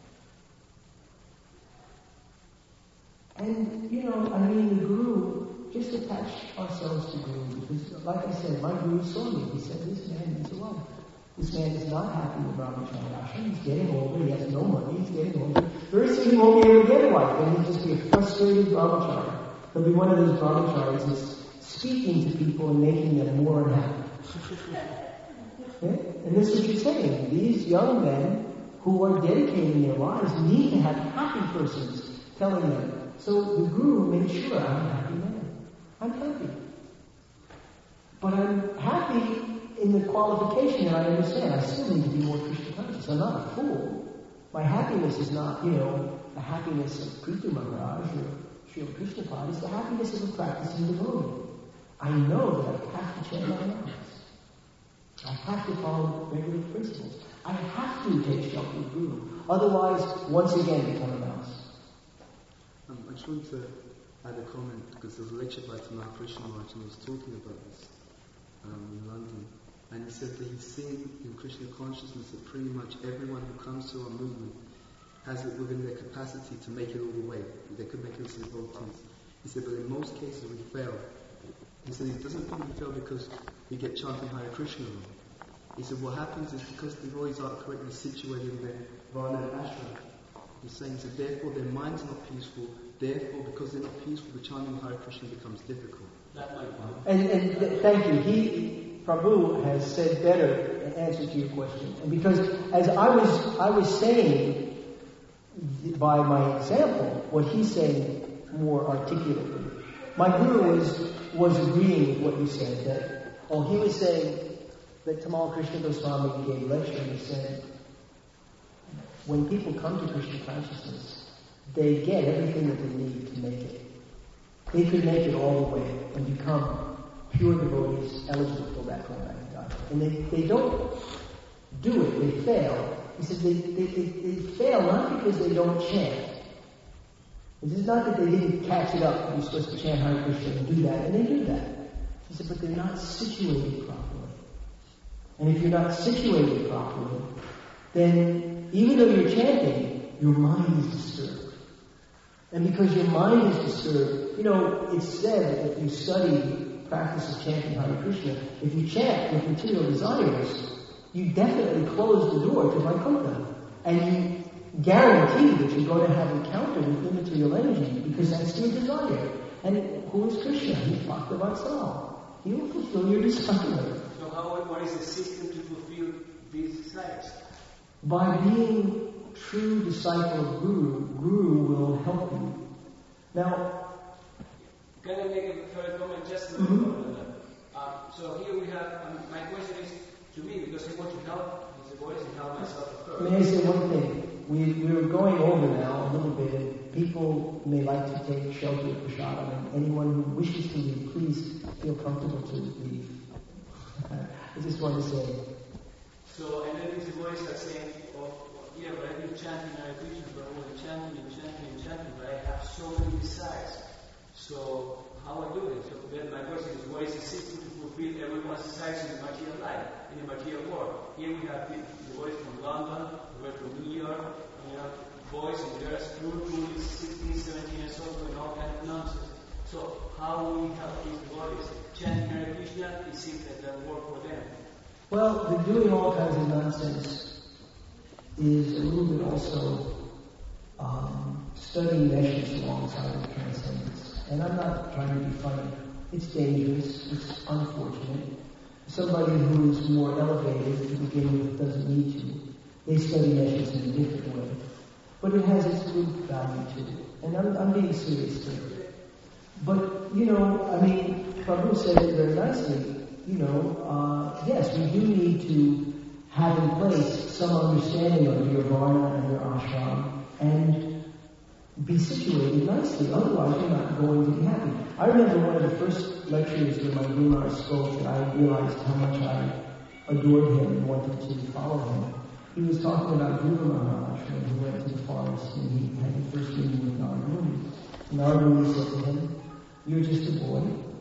down. And, you know, I mean, the Guru, just attach ourselves to Guru. Because, like I said, my Guru saw me. He said, this man needs a wife. This man is not happy with Brahmachari ashram. He's getting older. He has no money. He's getting older. Very soon he won't be able to get a wife. And he'll just be a frustrated Brahmachari. He'll be one of those Brahmacharis who's speaking to people and making them more unhappy. Okay? And this is what you're saying. These young men who are dedicating their lives need to have happy persons telling them. So the Guru made sure I'm a happy man. I'm happy. But I'm happy in the qualification that I understand. I still need to be more Krishna conscious. I'm not a fool. My happiness is not, you know, the happiness of Prithu Maharaj or Srila Krishnapad. It's the happiness of a practicing devotee. I know that I have to change my lives. I have to follow regular principles. I have to take shelter of Guru. Otherwise, once again, become a mouse. Um, I just want to add a comment because there was a lecture by Tamal Krishna Maharaj and he was talking about this um, in London. And he said that he's seen in Krishna consciousness that pretty much everyone who comes to our movement has it within their capacity to make it all the way. They could make it as devotees. He said, but in most cases we fail. He said he doesn't think we fail because we get chanting Hare Krishna wrong. He said what happens is because the devotees aren't correctly situated in their varna and ashram. He's saying so therefore their minds are not peaceful. Therefore, because they're not peaceful, the chanting of Hare Krishna becomes difficult. That might be. And, and th- thank you. He, Prabhu, has said better in answer to your question. And because as I was, I was saying th- by my example, what he's saying more articulately. My guru was was agreeing with what you said. That oh, he was saying that Tamal Krishna Goswami gave a lecture and he said, when people come to Krishna consciousness, they get everything that they need to make it. They could make it all the way and become pure devotees eligible for that going back to God. And they, they don't do it, they fail. He said they, they, they, they fail not because they don't chant. This is not that they didn't catch it up. You're supposed to chant Hare Krishna and do that, and they do that. He said, but they're not situated properly. And if you're not situated properly, then even though you're chanting, your mind is disturbed. And because your mind is disturbed, you know, it's said that if you study practice of chanting Hare Krishna, if you chant with material desires, you definitely close the door to Vaikuntha. And you guarantee that you're going to have encounter with immaterial energy because that's your desire. And who is Krishna? He's Bhakta-Vatsal. He will fulfill your desire. So how, what is the system to fulfill these desires? By being true disciple of Guru, Guru will help you. Now, can I make a further comment? Just a mm-hmm. little on that. Uh, so here we have, um, my question is to me, because I want to help these boys and help myself first. May I say one thing? We, we're going over now a little bit, and people may like to take shelter of Prasadam, and anyone who wishes to leave, please feel comfortable to leave. I just want to say. So, and then these boys are saying, oh, yeah, but I've been chanting Hare Krishna for all the chanting and chanting and chanting, but I have so many desires. So, how I do it? So then my question is, what is the system to fulfill everyone's desires in the material life, in the material world? Here we have the boys from London, the boys from New York, you know, boys and girls, who is sixteen, seventeen years old, doing all kind of nonsense. So how will we help these boys? Chanting Hare Krishna, it seems that that work for them. Well, the doing all kinds of nonsense is a little bit also um, studying measures alongside of transcendence. And I'm not trying to be funny. It's dangerous. It's unfortunate. Somebody who's more elevated to begin with doesn't need to. They study measures in a different way. But it has its good value to it. And I'm, I'm being serious here. But, you know, I mean, Prabhu said it very nicely. You know, uh, yes, we do need to have in place some understanding of your varna and your ashram and be situated nicely. Otherwise, you're not going to be happy. I remember one of the first lectures where my Guru Maharaj spoke that I realized how much I adored him and wanted to follow him. He was talking about Guru Maharaj when he went to the forest and he had the first meeting with Narada. Narada said to him, "You're just a boy,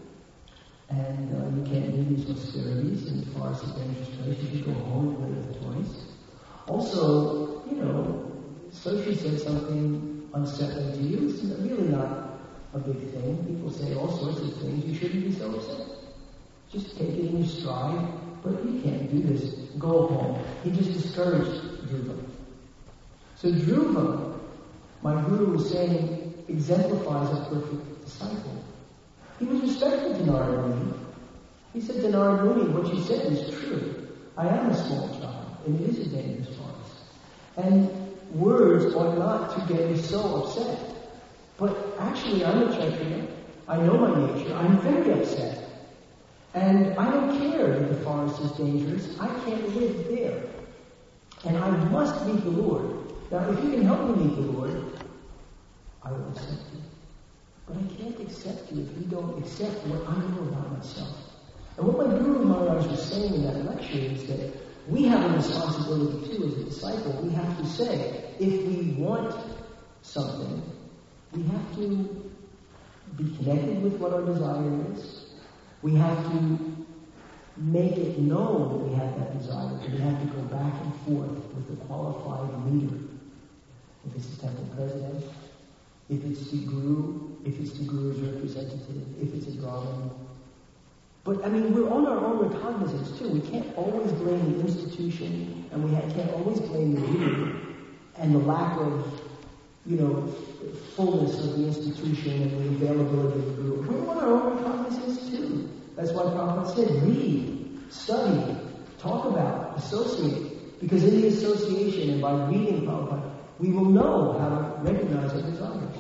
and uh, you can't do these austerities, and as far as the dangerous place, you should go home and play with the toys. Also, you know, Soshi said something unsettling to you. It's really not a big thing. People say all sorts of things. You shouldn't be so upset. Just take it in your stride. but you can't do this. Go home. He just discouraged Dhruva. So Dhruva, my guru was saying, exemplifies a perfect disciple. He was respectful to Narada Muni. He said to Narada Muni, what you said is true. I am a small child, and it is a dangerous forest. And words ought not to get me so upset. But actually, I'm a Kshatriya. I know my nature. I'm very upset. And I don't care that the forest is dangerous. I can't live there. And I must meet the Lord. Now, if you can help me meet the Lord, I will accept you. But I can't accept you if you don't accept what I know about myself. And what my Guru Maharaj was saying in that lecture is that we have a responsibility too as a disciple. We have to say, if we want something, we have to be connected with what our desire is. We have to make it known that we have that desire. And we have to go back and forth with the qualified leader. If it's the temple president, if it's the guru, if it's the guru's representative, if it's a brahmin. But, I mean, we're on our own recognizance, too. We can't always blame the institution, and we can't always blame the guru, and the lack of, you know, fullness of the institution and the availability of the guru. We're on our own recognizance, too. That's why Prabhupada said, read, study, talk about, associate. Because in the association and by reading Prabhupada, we will know how to recognize our desires.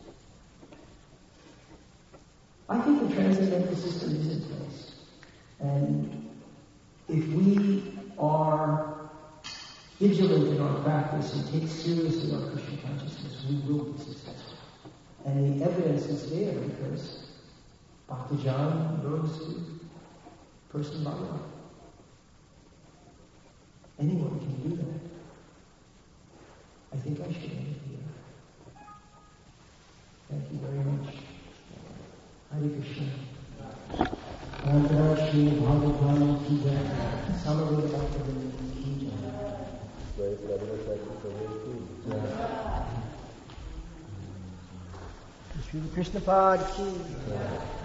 I think the transcendental system is in place. And if we are vigilant in our practice and take seriously our Krishna consciousness, we will be successful. And the evidence is there because Bhaktijan rose to person Bhagavan. Anyone can do that. I think I should end here. Thank you very much. Hare Krishna. Radha Shri Bhagavatam Ki Jai. Samaveta Bhaktivedanta Ki Jai. Shri Krishna Pad Ki Jai.